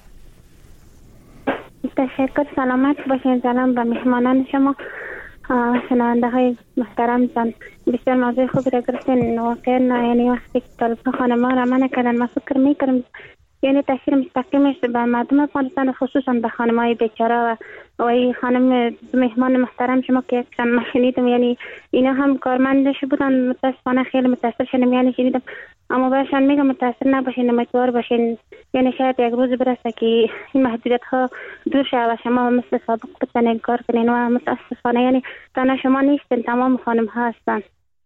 I: تشکر. سلامت باشین. سلام به مهمانان شما، شنونده های محترم زن. بسیار موضوع خوبی را گرفتین. واقعا یعنی وقتی که طالبان خانمان را منع کردن ما فکر میکنم یعنی تاثیر مستقیمش به مردم افغانستان خصوصا به خانم‌های بیچاره و و این خانم مهمان محترم شما که یکشان ما شنیدم یعنی اینا هم کارمندش بودن، متاسفانه خیلی متاسف شدم یعنی شنیدم، اما برشان میگم متاسف نباشین، امیدوار باشین یعنی شاید یک روز برسه که این محدودیت ها دور شه و شما مثل سابق بتونین کار کنین و متاسفانه یعنی تنها شما نیستین، تمام خانم ها هستن.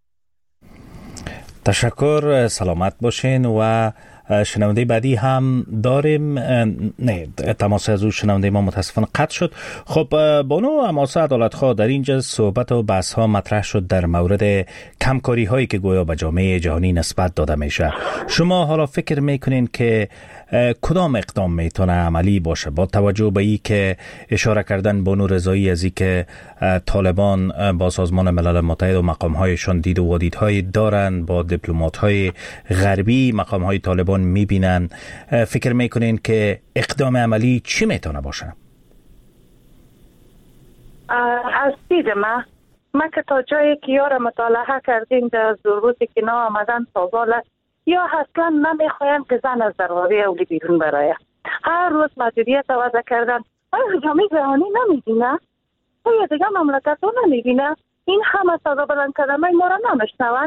B: تشکر. سلامت باشین. و شنونده بعدی هم داریم. نه، تماس از او شنونده ما متاسفانه قطع شد. خب بانو اماسه عدالتخواه، در اینجا صحبت و بحث ها مطرح شد در مورد کمکاری هایی که گویا به جامعه جهانی نسبت داده میشه. شما حالا فکر میکنین که کدام اقدام میتونه عملی باشه با توجه به این که اشاره کردن بانو رضایی از این که طالبان با سازمان ملل متحد و مقام هایشان دید و وادیدهای دارن، با دیپلمات های غربی مقام های طالبان میبینن، فکر میکنین که اقدام عملی چی میتونه باشه؟
C: از دید من من که تا جایی که یار مطالعه کردیم در ضروری که نا آمدن سازال یا اصلا نمیخواین که زن از دروازه اولی بیرون برایه. هر روز محدودیت وضع کردن. آیا جامعه جهانی نمیبینه؟ آیا دیگه مملکت ها نمیبینه؟ این همه صدا بلند کردن ما را نمیشنون.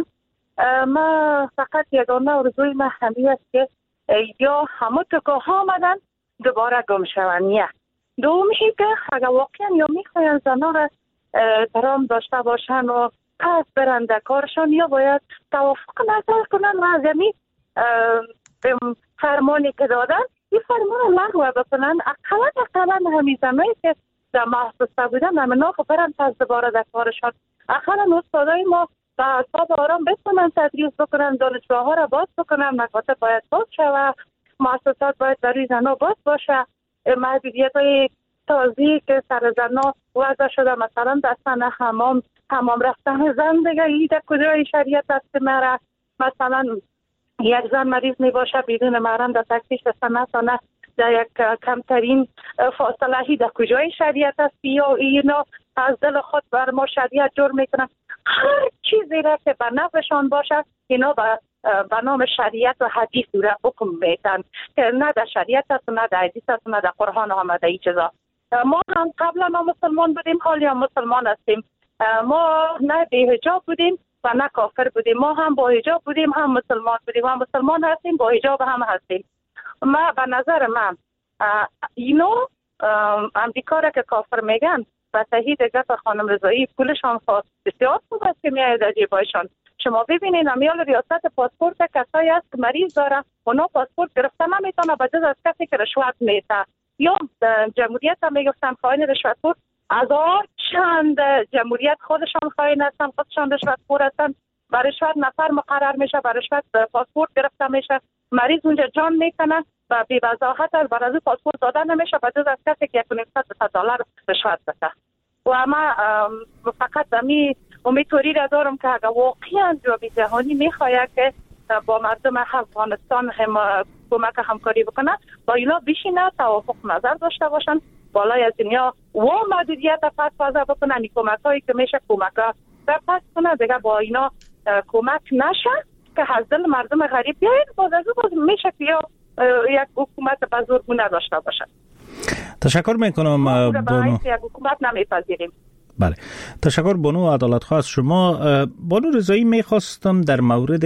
C: ما فقط یگانه آرزوی من همی است که یا همه تکه ها آمدن دوباره گم شوند. دومی که اگر واقعا یا میخواین زنان را احترام داشته باشن و پس برنده کارشان، یا باید توافق نظر کنن و از همین فرمانی که دادن این فرمان لغو بکنن. اقلا اقلا همین زنایی که در محسوسه بودن همین خب برن پس دوباره در کارشان. اقلا استادای ما با اعصاب آرام بتونن تدریس بکنن، دانشگاه ها را باز بکنن، مکاتب باید باز شود، مؤسسات باید برای زنها باز باشه. محدودیت های تازی که سر زنها وضع شده، مثلا دستن حمام حمام رفتن زن دیگه ای در کجای شریعت دست مره. مثلا یک زن مریض می باشه بدون محرم در تکسیش دستن نتانه در یک کمترین فاصله هی در کجای شریعت است. یا اینا از دل خود بر ما شریعت جور میکنن. هر چیزی را که به نفعشان باشه اینا به به نام شریعت و حدیث را حکم میتن که نه در شریعت است نه در حدیث است نه در قرآن آمده این چیزا. ما هم قبلا ما مسلمان بودیم، حالی هم مسلمان هستیم. ما نه بی حجاب بودیم و نه کافر بودیم. ما هم با حجاب بودیم هم مسلمان بودیم، هم مسلمان هستیم با حجاب هم هستیم. ما به نظر من اینو امریکا را که کافر میگن و تایید گفت خانم رضایی پولشان خواست بسیار خوب است که میاید در جیبایشان. شما ببینید امیال ریاست پاسپورت کسایی است که مریض داره اونا پاسپورت گرفته نمیتونه به جز از کسی که رشوت میده. یا جمهوریت هم میگفتن خائن رشوتخور، هزار چند جمهوریت خودشان خائن هستن، خودشان رشوتخور هستن. برای رشوت نفر مقرر میشه، برای رشوت پاسپورت گرفته میشه، مریض اونجا جان میکنه و بی وضاحت از برای پاسپورت دادن نمیشه به جز از کسی که یک و نیم صد دلار رشوت بده. و ما فقط امی امیدواری را دارم که اگر واقعا جامعه جهانی میخواهد که با مردم افغانستان هم کمک همکاری بکنه، با اینا بشینه توافق نظر داشته باشن، بالای از دنیا و محدودیت پس وضع بکنن. این کمک هایی که میشه کمک ها پس کنه دیگه با اینا کمک نشه که از دل مردم غریب بیاید باز از باز میشه که یا یک حکومت بزرگونه داشته باشه.
B: تشکر میکنم بانو.
C: یک حکومت نمیپذیریم.
B: بله، تشکر بانو عدالت خواه از شما. بانو رضایی میخواستم در مورد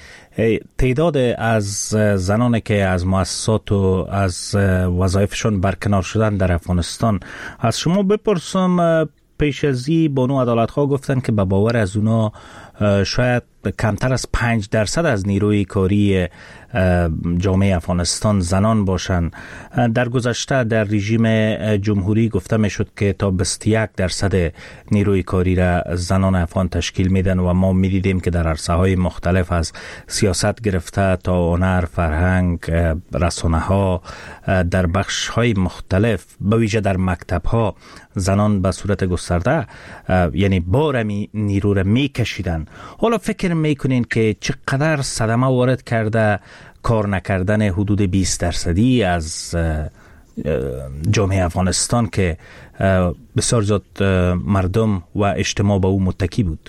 B: تعداد از زنانی که از مؤسسات و از وظایفشان برکنار شدن در افغانستان از شما بپرسم. پیش از این بانو عدالت خواه گفتن که به باور از اونا شاید کمتر از پنج درصد از نیروی کاری جامعه افغانستان زنان باشند. در گذشته در رژیم جمهوری گفته می شد که تا بیست و یک درصد نیروی کاری را زنان افغان تشکیل میدن و ما می دیدیم که در عرصه های مختلف از سیاست گرفته تا هنر، فرهنگ، رسانه ها، در بخش های مختلف به ویژه در مکتب ها زنان به صورت گسترده یعنی بارمی نیرو را می کشیدن. حالا فکر میکنین که چقدر صدمه وارد کرده کار نکردن حدود بیست درصدی از جامعه افغانستان که بسیار زیاد مردم و اجتماع به او متکی بود؟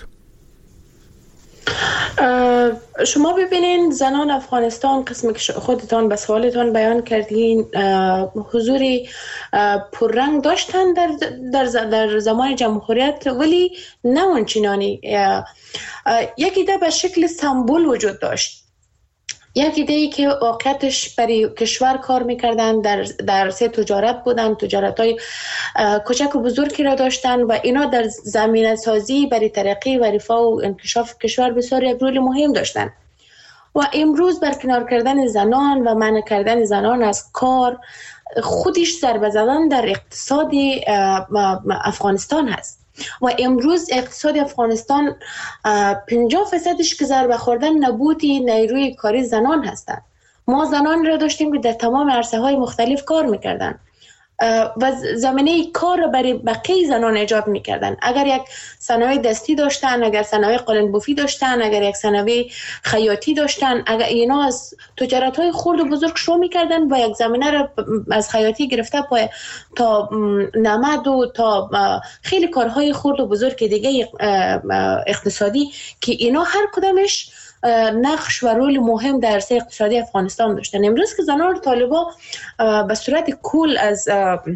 E: شما ببینین زنان افغانستان، قسمی که خودتان به سوالتان بیان کردین، حضوری پررنگ داشتن در, در, در زمان جمهوریت، ولی نه اونچنانی. یک ایده به شکل سمبل وجود داشت، یک ایده‌ای که واقعیتش برای کشور کار میکردن، در در سه تجارت بودن، تجارت های کوچک و بزرگی را داشتن و اینا در زمینه سازی برای ترقی و رفاه و انکشاف کشور بسیار یک رول مهم داشتن. و امروز برکنار کردن زنان و منع کردن زنان از کار خودش ضربه زدن در اقتصاد افغانستان هست. و امروز اقتصاد افغانستان پنجاه فیصدش که ضربه خوردن نبود نیروی کاری زنان هستند. ما زنان را داشتیم که در تمام عرصه های مختلف کار میکردن و زمینه کار را برای بقیه زنان ایجاد میکردن. اگر یک صنایع دستی داشتن، اگر صنایع قالن‌بافی داشتن، اگر یک صنایع خیاطی داشتن، اگر اینا از تجارت های خرد و بزرگ شروع میکردن و یک زمینه را از خیاطی گرفته پای تا نمد و تا خیلی کارهای خرد و بزرگ دیگه اقتصادی که اینا هر کدامش نقش و رول مهم در عرصه اقتصادی افغانستان داشتن. امروز که زنان طالبان به صورت کل از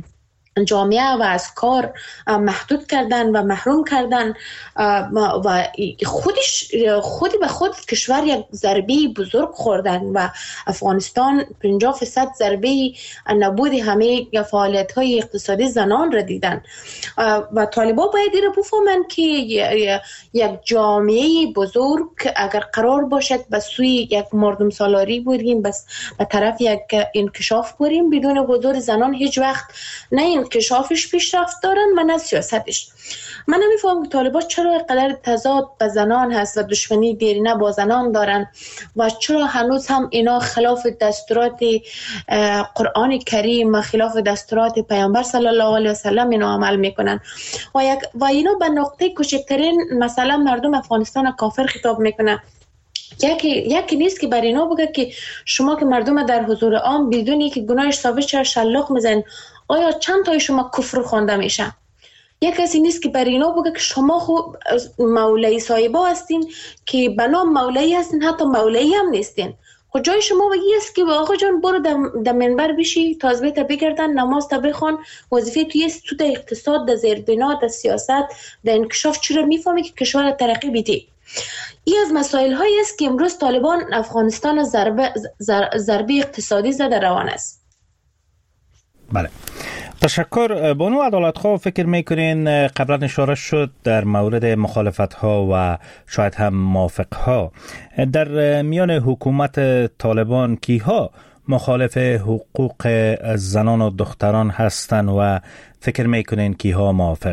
E: جامعه و از کار محدود کردن و محروم کردن و خودش خودی به خود کشور یک ضربه بزرگ خوردن و افغانستان پنجاه درصد ضربه نبود همه فعالیت های اقتصادی زنان را دیدن و طالبان باید این را بفهمند که یک جامعه بزرگ اگر قرار باشد به سوی یک مردم سالاری بریم، بس به طرف یک انکشاف بریم، بدون حضور زنان هیچ وقت نه انکشافش پیشرفت دارن و نه سیاستش. من نمیفهمم که طالبان چرا اینقدر تضاد به زنان هست و دشمنی دیرینه با زنان دارن و چرا هنوز هم اینا خلاف دستورات قرآن کریم و خلاف دستورات پیامبر صلی الله علیه و سلم اینا عمل میکنن و یک و اینا به نقطه کوچکترین مثلا مردم افغانستان کافر خطاب میکنن. یکی یکی نیست که بر اینا بگه که شما که مردم در حضور عام بدونی که گناهش ثابت شده شلاق میزنن، آیا چند تای شما کفر خوانده میشه؟ یک کسی نیست که بر اینا بگه که شما خوب مولای صاحبا هستین که به نام مولایی هستین، حتی مولایی هم نیستین. خود جای شما بگی است که آقا جان برو در منبر بشی، تازبه تا بگردن، نماز تا بخوان، وظیفه توی است تو در اقتصاد، در زیربنا، در سیاست، در انکشاف چرا میفهمی که کشور ترقی بیدی. این از مسائل هایی است که امروز طالبان افغانستان ضربه ضربه اقتصادی زده روان است.
B: بله، تشکر. بانو عدالتخواه، فکر میکنین قبلا اشاره شد در مورد مخالفت ها و شاید هم موافق ها در میان حکومت طالبان کیها مخالف حقوق زنان و دختران هستن و فکر میکنین کیها موافق؟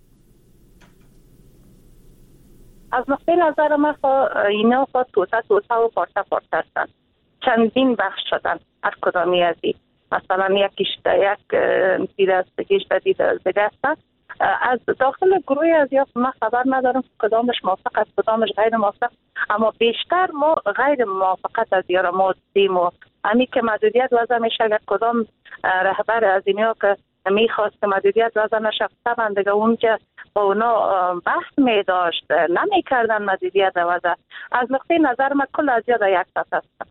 C: از نقطه نظر من اینا خود توسه توسه و پارچه پارچه هستن، چندین بخش شدن هر کدامی از این. مثلا یکیش یک دید است، یکیش دید دیگه است. از داخل گروهی از یا من خبر ندارم کدامش موافق است کدامش غیر موافق، اما بیشتر ما غیر موافقت از یا ما دیدیم و همین که محدودیت وضع میشه. اگر کدام رهبر از اینیا که میخواست که محدودیت وضع نشه، طبعا دیگه اون که با اونا بحث میداشت نمیکردن محدودیت وضع. از نقطه نظر من کل از یاد یک سطح هستم.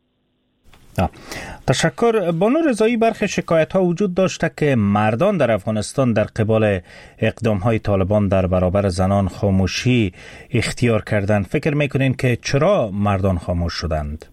B: تشکر. بانو رضایی، برخی شکایت ها وجود داشته که مردان در افغانستان در قبال اقدام های طالبان در برابر زنان خاموشی اختیار کردند. فکر میکنین که چرا مردان خاموش شدند؟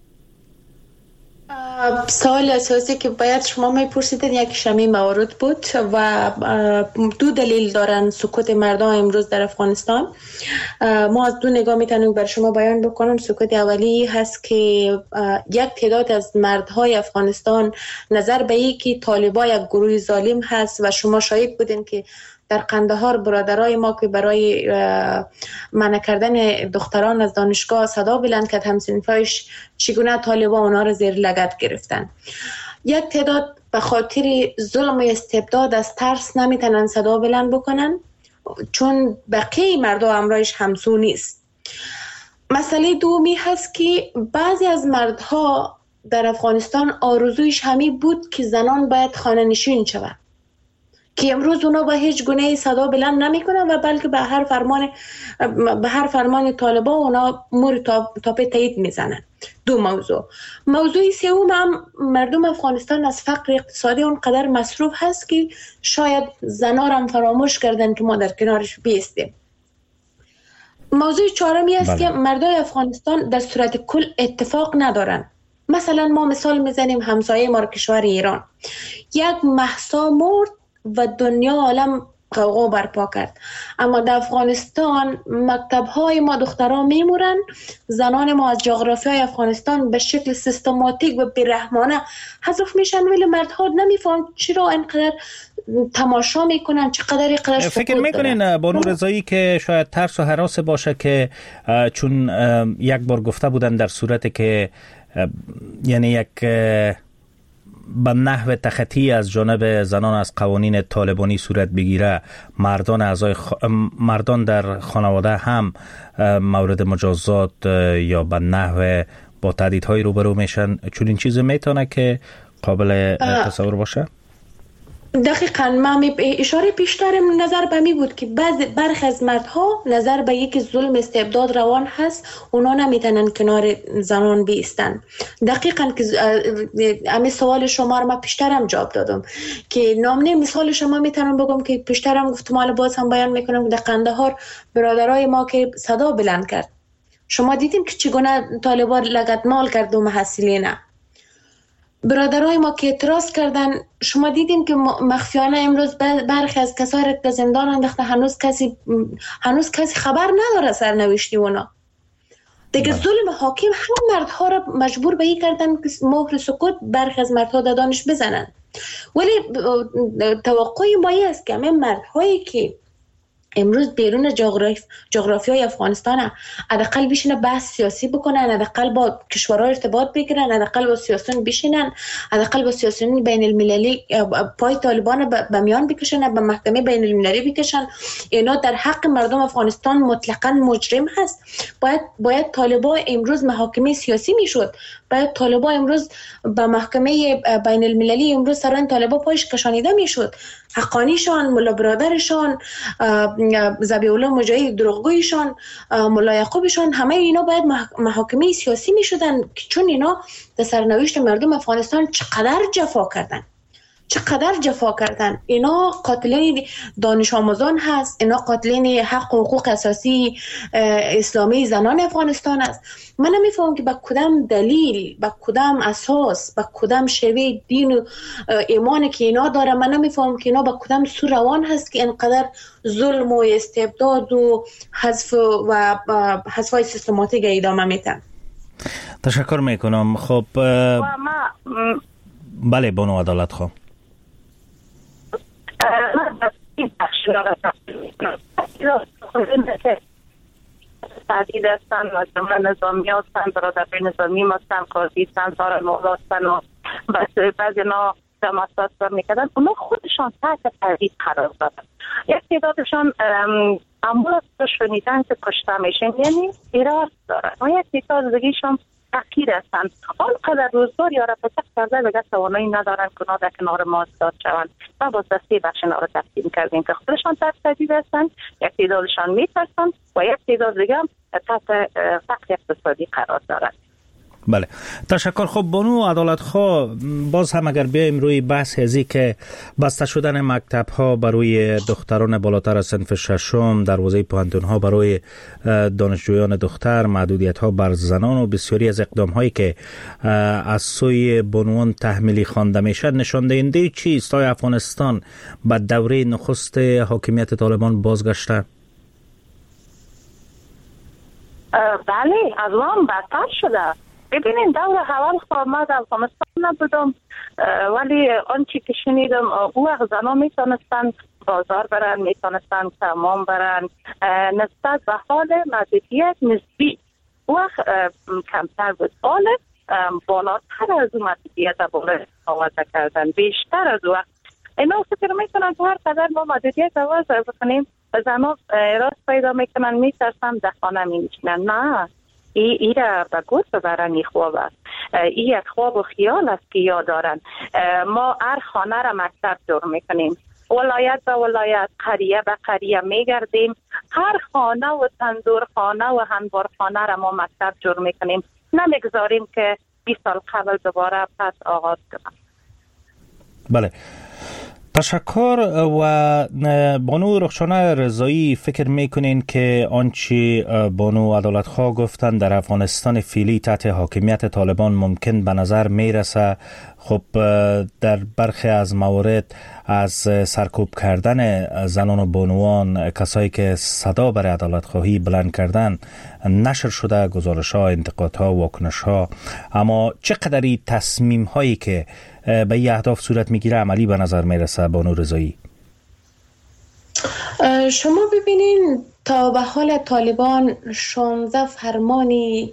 E: سوال اساسی که باید شما میپرسیدین یک شمی موارد بود و دو دلیل دارن سکوت مردم امروز در افغانستان. ما از دو نگاه میتونیم بر شما بیان بکنم. سکوت اولی هست که یک تعداد از مردهای افغانستان نظر به این که طالبان یک گروه ظالم هست و شما شاهد بودین که در قندهار برادرای ما که برای منع کردن دختران از دانشگاه صدا بلند کرد، همسنفایش چگونه طالبان اونا رو زیر لگد گرفتن. یک تعداد به خاطر ظلم و استبداد از ترس نمیتونن صدا بلند بکنن چون بقیه مردم امرایش همسو نیست. مسئله دومی هست که بعضی از مردها در افغانستان آرزویش همی بود که زنان باید خانه نشین شود، که امروز اونا با هیچ گونه صدا بلند نمی کنن و بلکه به هر فرمان به هر فرمان طالبان اونا مور تاپ تایید میزنن. دو موضوع. موضوع سوم هم مردم افغانستان از فقر اقتصادی اونقدر مصروف هست که شاید زنا هم فراموش کردن که ما در کنارش بیستیم. موضوع چهارمی است بله. که مردم افغانستان در صورت کل اتفاق ندارن. مثلا ما مثال میزنیم همسایه ما کشور ایران، یک مهسا مرد و دنیا عالم غوغا برپا کرد، اما در افغانستان مکتب‌های ما دختران میمورن، زنان ما از جغرافیای افغانستان به شکل سیستماتیک و بی‌رحمانه حذف میشن، ولی مردها نمیفهمن چرا اینقدر تماشا میکنن، چقدر اینقدر سکوت
B: فکر میکنین بانو رضایی که شاید ترس و هراس باشه که چون یک بار گفته بودن در صورتی که یعنی یک به نحو تخطی از جانب زنان از قوانین طالبانی صورت بگیره، مردان اعضای خ... مردان در خانواده هم مورد مجازات یا به نحو با تهدیدهای روبرو میشن، چون این چیز میتونه که قابل تصور باشه؟
E: دقیقاً من اشاره پیشترم نظر به می بود که بعض برخی از مردها نظر به یک ظلم استبداد روان هست، اونا نمیتونن کنار زنان بیستن. دقیقاً که امی سوال شما رو من پیشترم جواب دادم که نامنه مثال شما میتونم بگم که پیشترم گفتم، حالا باز هم بیان میکنم که در قندهار برادرای ما که صدا بلند کرد، شما دیدیم که چگونه طالبان لگدمال کرد و محصلین برادرای ما که اعتراض کردن. شما دیدیم که مخفیانه امروز برخی از کسایی که زندان انداخته، هنوز کسی هنوز کسی خبر نداره سرنوشتی اونا. دیگه ظلم حاکم هم مردها را مجبور به این کردن که مهر سکوت برخی از مردها دادانش بزنن. ولی توقع ما است که همه مردهایی که امروز بیرون جغرافی جغرافیای افغانستان حداقل بشینه بحث سیاسی بکنن، حداقل با کشورها ارتباط بگیرن، حداقل با سیاسیون بشینن، حداقل با سیاسیون بین المللی پای طالبان به میان بکشن، به محکمه بین المللی بکشن. اینا در حق مردم افغانستان مطلقاً مجرم هست. باید باید طالبان امروز محاکمه سیاسی میشد، باید طالبان امروز به محکمه بین المللی امروز سران طالبان پایش کشانیده میشد. حقانیشان، ملا برادرشان، ذبیح الله مجاهد دروغگویشان، ملا یعقوبشان، همه اینا باید محاکمه سیاسی می شدن، چون اینا در سرنوشت مردم افغانستان چقدر جفا کردن چقدر جفا کردن. اینا قاتلین دانش آموزان هست، اینا قاتلین حق و حقوق اساسی اسلامی زنان افغانستان است. من نمیفهم که با کدام دلیل، با کدام اساس، با کدام شیوه دین و ایمانی که اینا داره، من نمیفهم که اینا با کدام سو روان هست که اینقدر ظلم و استبداد و حذف و حذفای سیستماتیک ادامه میدن.
B: تشکر میکنم. خب بله بانو عدالت خواه.
J: تعدید هستن، مجموعه نظامی هستن، برادر نظامی هستن، قاضی هستن، سار مولا هستن و بعضی نا دماستات کار میکردن. اونا خودشان تحت تهدید قرار دادن. یک تعدادشان امور رو شنیدن که کشته میشن، یعنی ایراد دارن و یک تعداد دیگه‌شان تحقیر هستند. آنقدر روزگار یا را پسک کرده بگه توانایی ندارن که اونا در کنار ما استاد شوند و باز دسته بخش اینا را تقسیم کردیم که خودشان تحت تهدید هستند، یک تعدادشان میترسند و یک تعداد دیگه هم تحت فقر اقتصادی قرار دارند.
B: بله تشکر. خب بانو عدالت خواه، باز هم اگر بیایم روی بحث ازی که بسته شدن مکتب ها برای دختران بالاتر از صنف ششم، دروازه پوهنتون ها برای دانشجویان دختر، محدودیت ها بر زنان و بسیاری از اقدام هایی که از سوی بانوان تحمیلی خوانده میشد نشان دهنده چیست؟ آیا افغانستان به دوره نخست حاکمیت طالبان بازگشته؟
J: بله از اون بدتر شده. ببینین دور اول خواهم من در افغانستان نبودم، ولی آنچه که شنیدم او وقت زنها میتونستن بازار برن، میتونستن تمام برن، نسبت به حال محدودیت نسبی او وقت کمتر بود. حال بالاتر از اون محدودیت بالا آوازه کردن، بیشتر از وقت اینا فکر میکنن که هر قدر ما محدودیت آوازه بکنیم زنها راست پیدا میکنن، میترسن در خانه مینشینن. نه، ای ای را به گوش ببرن. ای خواب است، ای یک خواب و خیال است که یاد دارن. ما هر خانه را مکتب جور میکنیم، ولایت به ولایت، قریه به قریه میگردیم، هر خانه و تندور خانه و هنبار خانه را ما مکتب جور میکنیم، نمیگذاریم که بیست سال قبل دوباره پس آغاز کنم.
B: بله تشکر. و بانو رخشانه رضایی، فکر میکنین که آنچه بانو عدالت خواه گفتن در افغانستان فعلی تحت حاکمیت طالبان ممکن به نظر میرسه؟ خب در برخی از موارد از سرکوب کردن زنان و بانوان، کسایی که صدا برای عدالت خواهی بلند کردن، نشر شده گزارش ها، انتقاد ها، واکنش ها، اما چقدری تصمیم هایی که به این اهداف صورت میگیره عملی به نظر میرسه بانو رضایی؟
E: شما ببینین تا به حال طالبان شانزده فرمانی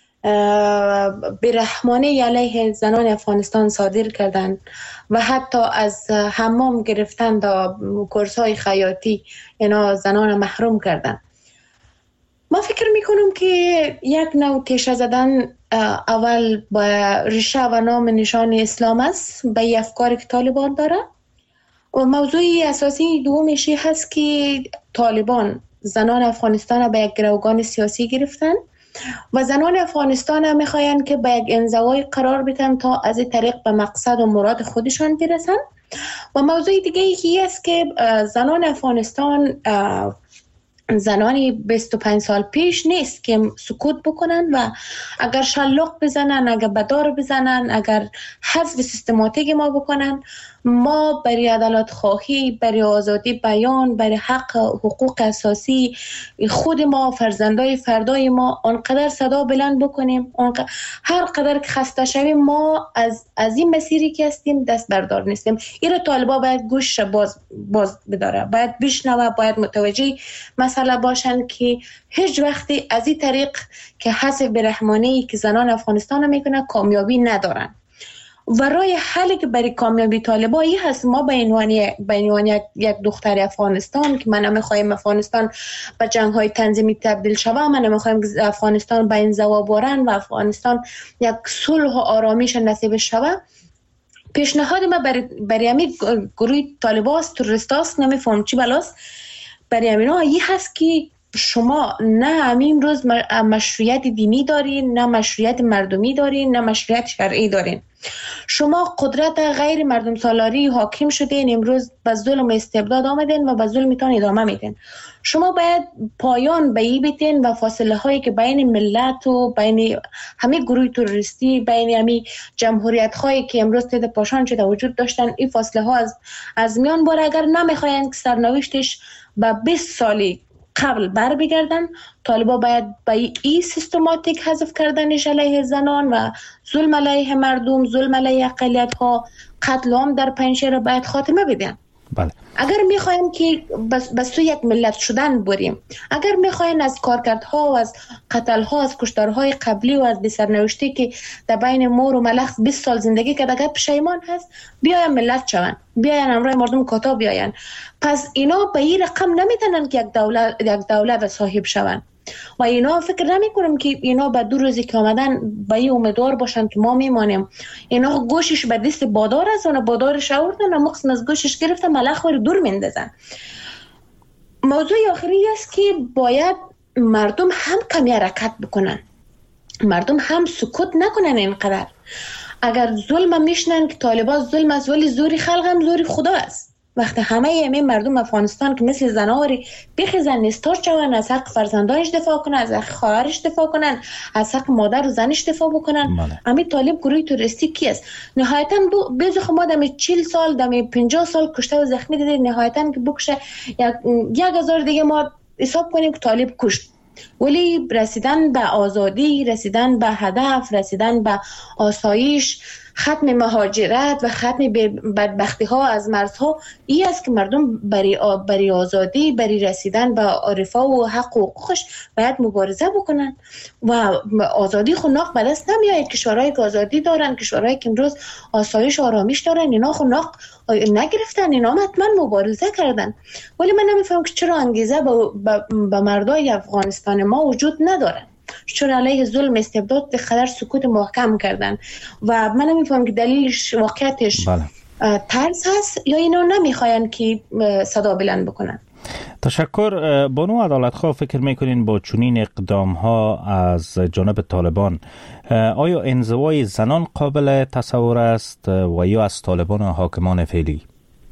E: برحمانه علیه زنان افغانستان صادر کردند و حتی از حمام گرفتن تا کورس‌های خیاطی اینا زنان محروم کردند. ما فکر میکنم که یک نوع تیشه زدن اول با ریشه و نام نشان اسلام است به افکاری که طالبان داره و موضوع اساسی دومش هست که طالبان زنان افغانستان به یک گروگان سیاسی گرفتن و زنان افغانستان هم میخواین که به یک انزوای قرار بدن تا از این طریق به مقصد و مراد خودشان برسن. و موضوع دیگه ای است که زنان افغانستان زنانی بیست و پنج سال پیش نیست که سکوت بکنن و اگر شلاق بزنن، اگر بدار بزنن، اگر حذف سیستماتیک ما بکنن، ما برای عدالت خواهی، برای آزادی بیان، برای حق حقوق اساسی خود ما، فرزندای فردای ما آنقدر صدا بلند بکنیم، هر قدر که خسته شویم ما از از این مسیری که هستیم دست بردار نیستیم. این طالبا باید گوش باز باز بداره، باید بشنوه، باید متوجه مسئله باشن که هیچ وقتی از این طریق که حذف برحمانی که زنان افغانستان میکنه کامیابی ندارن. و راه حلی که برای کامیابی طالبایی هست، ما به عنوان به عنوان یک, یک دختر افغانستان که من نمیخوایم افغانستان به جنگ های تنظیمی تبدیل شود، من نمیخوایم افغانستان به انزوا بارن و افغانستان یک صلح و آرامش نصیب شود. پیشنهاد ما برای برای همین گروه طالباست، تروریستاست، نمیفهم چی بلاست، برای همینا این هست که شما نه همین روز مشروعیت دینی دارین، نه مشروعیت مردمی دارین، نه مشروعیت شرعی دارین. شما قدرت غیر مردم سالاری حاکم شدین، امروز به ظلم استبداد آمدین و به ظلمتان ادامه میدین. شما باید پایان به این بدین و فاصله هایی که بین ملت و بین همه گروه تروریستی، بین همه جمهوریت هایی که امروز تحت پاشان شده وجود داشتن، این فاصله ها از از میان بره. اگر نمیخواین که سرنوشتش به بیست سالی قبل بر بگردن، طالبا باید به این سیستماتیک حذف کردنش علیه زنان و ظلم علیه مردم، ظلم علیه اقلیت ها، قتل عام در پنجشیر باید خاتمه بدن.
B: بله.
E: اگر میخوایم که بس بس تو یک ملت شدن بریم، اگر میخواین از کارکردها و از قتلها، از کشتارهای قبلی و از بسرنوشتی که در بین مور و ملخ بیست سال زندگی کرده اگر پشیمان هست، بیاین ملت شون، بیاین امروی مردم کتا بیاین. پس اینا به این رقم نمیتونن که یک دولت یک دولت صاحب شون و اینا فکر نمی کنم که اینا به دو روزی که آمدن به این امیدوار باشن که ما میمانیم. اینا گوشش به دست بادار است و بادارش آوردن و مقصد از گوشش گرفتن ملخ رو دور میندازن. موضوع آخری است که باید مردم هم کمی حرکت بکنن، مردم هم سکوت نکنن. اینقدر اگر ظلم میشنن که طالبان ظلم است، ولی زوری خلق هم زوری خدا است. وقتی همه همه مردم افغانستان که مثل زناوری بخیزن نستار شون، از حق فرزندانش دفاع کنن، از حق خواهرش دفاع کنن، از حق مادر و زنش دفاع بکنن، همین طالب گروه توریستی کی است؟ نهایتا بیزخ ما دم چهل سال دم پنجاه سال کشته و زخمی دیده، نهایتا که بکشه یک یک هزار دیگه ما حساب کنیم که طالب کشت. ولی رسیدن به آزادی، رسیدن به هدف، رسیدن به آسایش، ختم مهاجرت و ختم بدبختی ها از مرزها، این است که مردم برای برای آزادی، برای رسیدن به رفاه و حق و حقوقش باید مبارزه بکنن و آزادی خناق به دست نمیاد. کشورهایی که آزادی دارن، کشورهایی که امروز آسایش و آرامش دارن، اینا خناق نگرفتن، اینا حتما مبارزه کردن. ولی من نمیفهم که چرا انگیزه به مردای افغانستان ما وجود نداره، چرا علیه ظلم استبداد خدر سکوت محکم کردن و من نمیفهم که دلیلش واقعیتش بله. ترس هست یا اینا نمیخواین که صدا بلند بکنن.
B: تشکر. بانو عدالتخواه، فکر میکنین با چنین اقدام ها از جانب طالبان آیا انزوای زنان قابل تصور است و یا از طالبان و حاکمان فعلی؟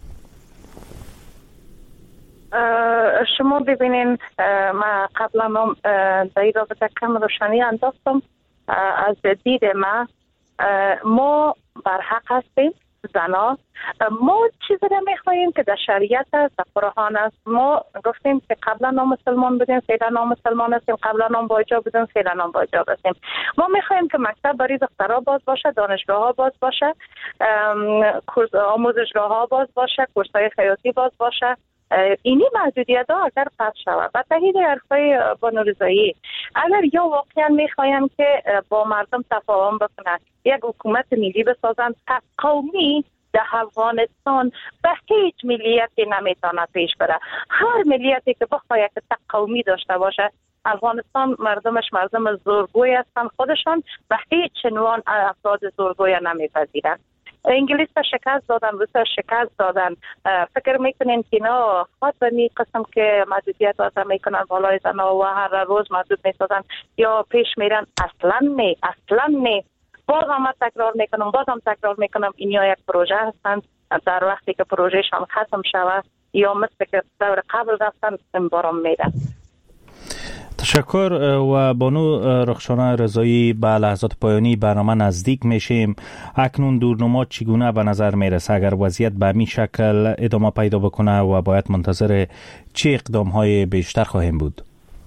J: شما ببینین ما قبلا در این رابطه کم روشنی انداختم. از دید ما ما بر حق هستیم، زنا. ما چیزی رو میخواییم که در شریعت است، در قرآن است. ما گفتیم که قبلا نامسلمان بودیم، فعلا نامسلمان هستیم، قبلا نام با حجاب بودیم، فعلا نام با حجاب هستیم. ما میخواییم که مکتب برای دخترها باز باشه، دانشگاه ها باز باشه، کورس آموزشگاه ها باز باشه، کورس های خیاطی باز باشه. اینی محدودیت ها اگر قطع شود و تایید حرفای بانو رضایی، اگر یا واقعا میخوایم که با مردم تفاهم بکنن، یک حکومت ملی بسازن، تک قومی در افغانستان به هیچ ملیتی نمیتونه پیش بره. هر ملیتی که بخواد یک تک قومی داشته باشه، افغانستان مردمش مردم زورگوی هستن، خودشان به هیچ عنوان افراد زورگوی نمیپذیرن. انگلیس شکست دادن، روسیه شکست دادن. فکر میکنین که اینا خاص به می قسم که محدودیت واسه میکنن بالای زنا و هر روز محدود میسازن یا پیش میرن؟ اصلا نه، اصلا نه. باز هم تکرار میکنم باز هم تکرار میکنم اینیا یک پروژه هستند. در وقتی که پروژهشان ختم شود یا مثل که دور قبل رفتن انبارم میرن.
B: تشکر. و بانو رخشانه رضایی، به لحظات پایانی برنامه نزدیک میشیم. اکنون دورنما چگونه به نظر میرسه اگر وضعیت به همین شکل ادامه پیدا بکنه و باید منتظر چه اقدام های بیشتر خواهیم بود؟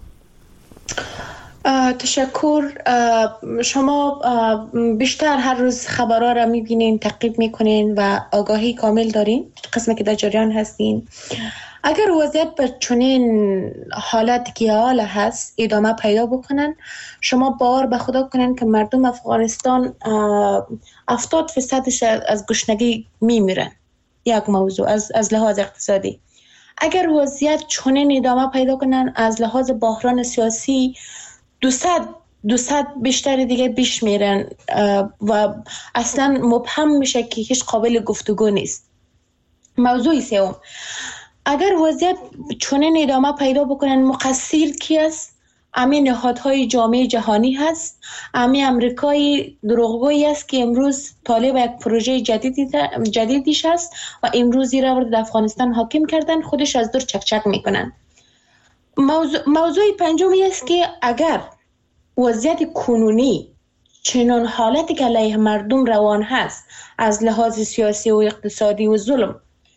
K: تشکر. شما بیشتر هر روز خبرها را میبینین، تعقیب میکنین و آگاهی کامل دارین قسمی که در جریان هستین. اگر وضعیت به چنین حالت که حال هست ادامه پیدا بکنن، شما باور به خدا کنین که مردم افغانستان هفتاد فیصدش از گشنگی میمیرن. یک موضوع از از لحاظ اقتصادی. اگر وضعیت چنین ادامه پیدا کنن، از لحاظ بحران سیاسی دوصد دوصد بیشتر دیگه بیش میرن و اصلا مبهم میشه که هیچ قابل گفتگو نیست. موضوع سوم، اگر وضعیت چنین ادامه پیدا بکنن، مقصر کی است؟ همین نهادهای جامعه جهانی هست. همین امریکای دروغگویی است که امروز طالب یک پروژه جدیدی جدیدیش است و امروز را در افغانستان حاکم کردن، خودش از دور چک چک میکنن. موضوع, موضوع پنجمی است که اگر وضعیت کنونی چنان حالتی که علیه مردم روان هست از لحاظ سیاسی و اقتصادی و ظلم،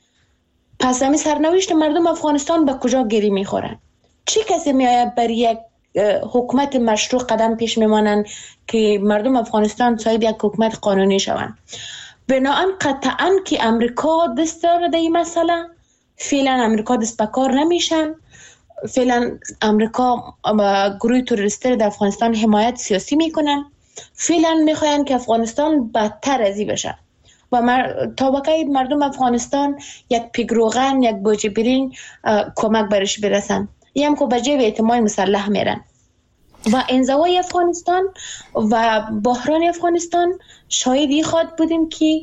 K: پس همین سرنوشت مردم افغانستان به کجا گیری میخورن؟ چی کسی میآید بر یک حکومت مشروع قدم پیش میمانند که مردم افغانستان صاحب یک حکومت قانونی شوند؟ بنابراین قطعاً که امریکا دست داره در این مسئله. فعلا امریکا دست به کار نمیشن. فعلا امریکا گروه تروریستی در افغانستان حمایت سیاسی میکنن. فعلا میخواین که افغانستان بدتر از این بشه و مر... تا بقیه مردم افغانستان یک پیگروغن، یک بوجه برین کمک برش برسن. یه هم که به جیب اعتماد مسلح میرن و انزوای افغانستان و بحران افغانستان شاهدی خواهد بودیم که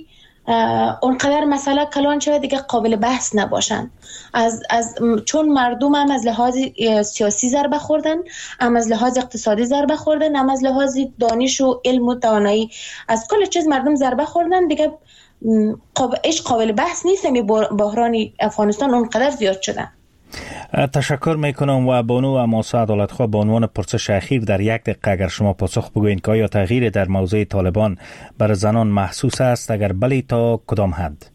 K: اونقدر مسئله کلان شده دیگه قابل بحث نباشن. از از چون مردم هم از لحاظ سیاسی ضربه خوردن، هم از لحاظ اقتصادی ضربه خوردن، هم از لحاظ دانش و علم و توانایی، از کل چیز مردم ضربه خوردن دیگه. قابل ايش قابل بحث نیست. می بحران افغانستان اونقدر زیاد شده.
B: تشکر میکنم. و بانو اماسه عدالتخواه، به عنوان پرسش اخیر در یک دقیقه اگر شما پاسخ بگوین که آیا تغییر در موضوع طالبان بر زنان محسوس است؟ اگر بله، تا کدام حد؟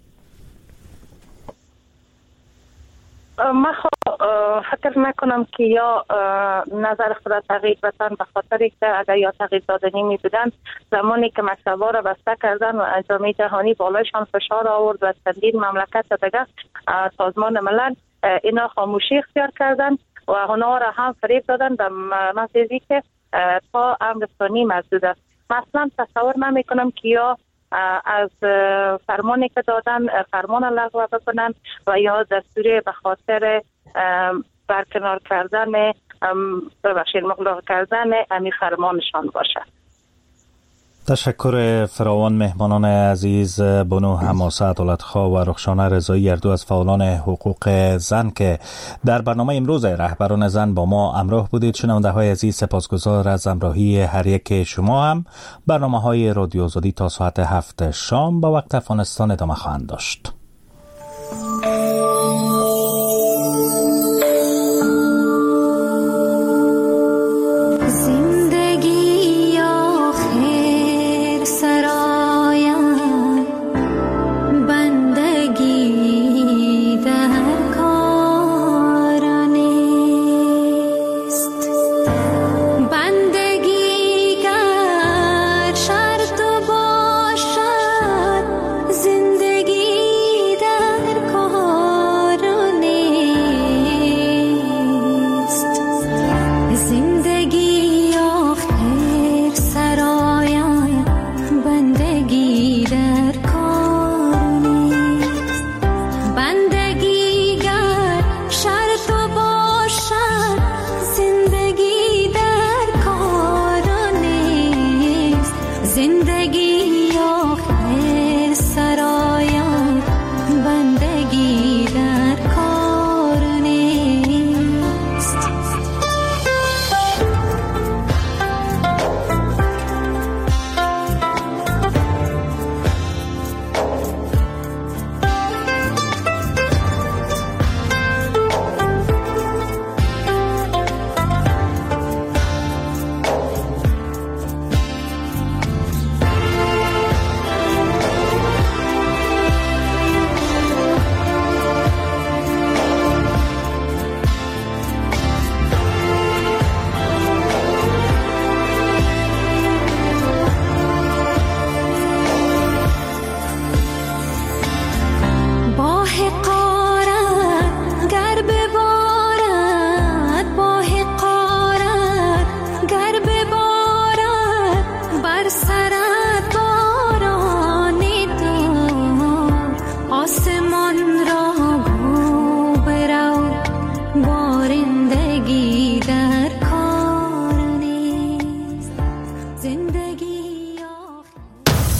J: من فکر نکنم که یا نظر خود تغییر بدن، به خاطر که اگر یا تغییر دادنی می بودن زمانی که مکتب‌ها را بسته کردن و جامعه جهانی بالایشان فشار آورد و چندین مملکت دیگه سازمان ملل اینا خاموشی اختیار کردن و اونا را هم فریب دادن به مسیزی که تا امر ثانی محدود است. مثلا تصور نمی کنم که یا از فرمانی که دادن فرمان لغو بکنن و یا دستوری به خاطر برکنار کردن ببخشید مغلق کردن امی فرمانشان باشه.
B: تشکر فراوان مهمانان عزیز بانو اماسه عدالتخواه و رخشانه رضایی، اردو از فعالان حقوق زن که در برنامه امروز رهبران زن با ما همراه بودید. شنونده های عزیز، سپاسگزار از همراهی هر یک شما. هم برنامه های رادیو آزادی تا ساعت هفت شام با وقت افغانستان ادامه خواهند داشت.
L: زندگی آخر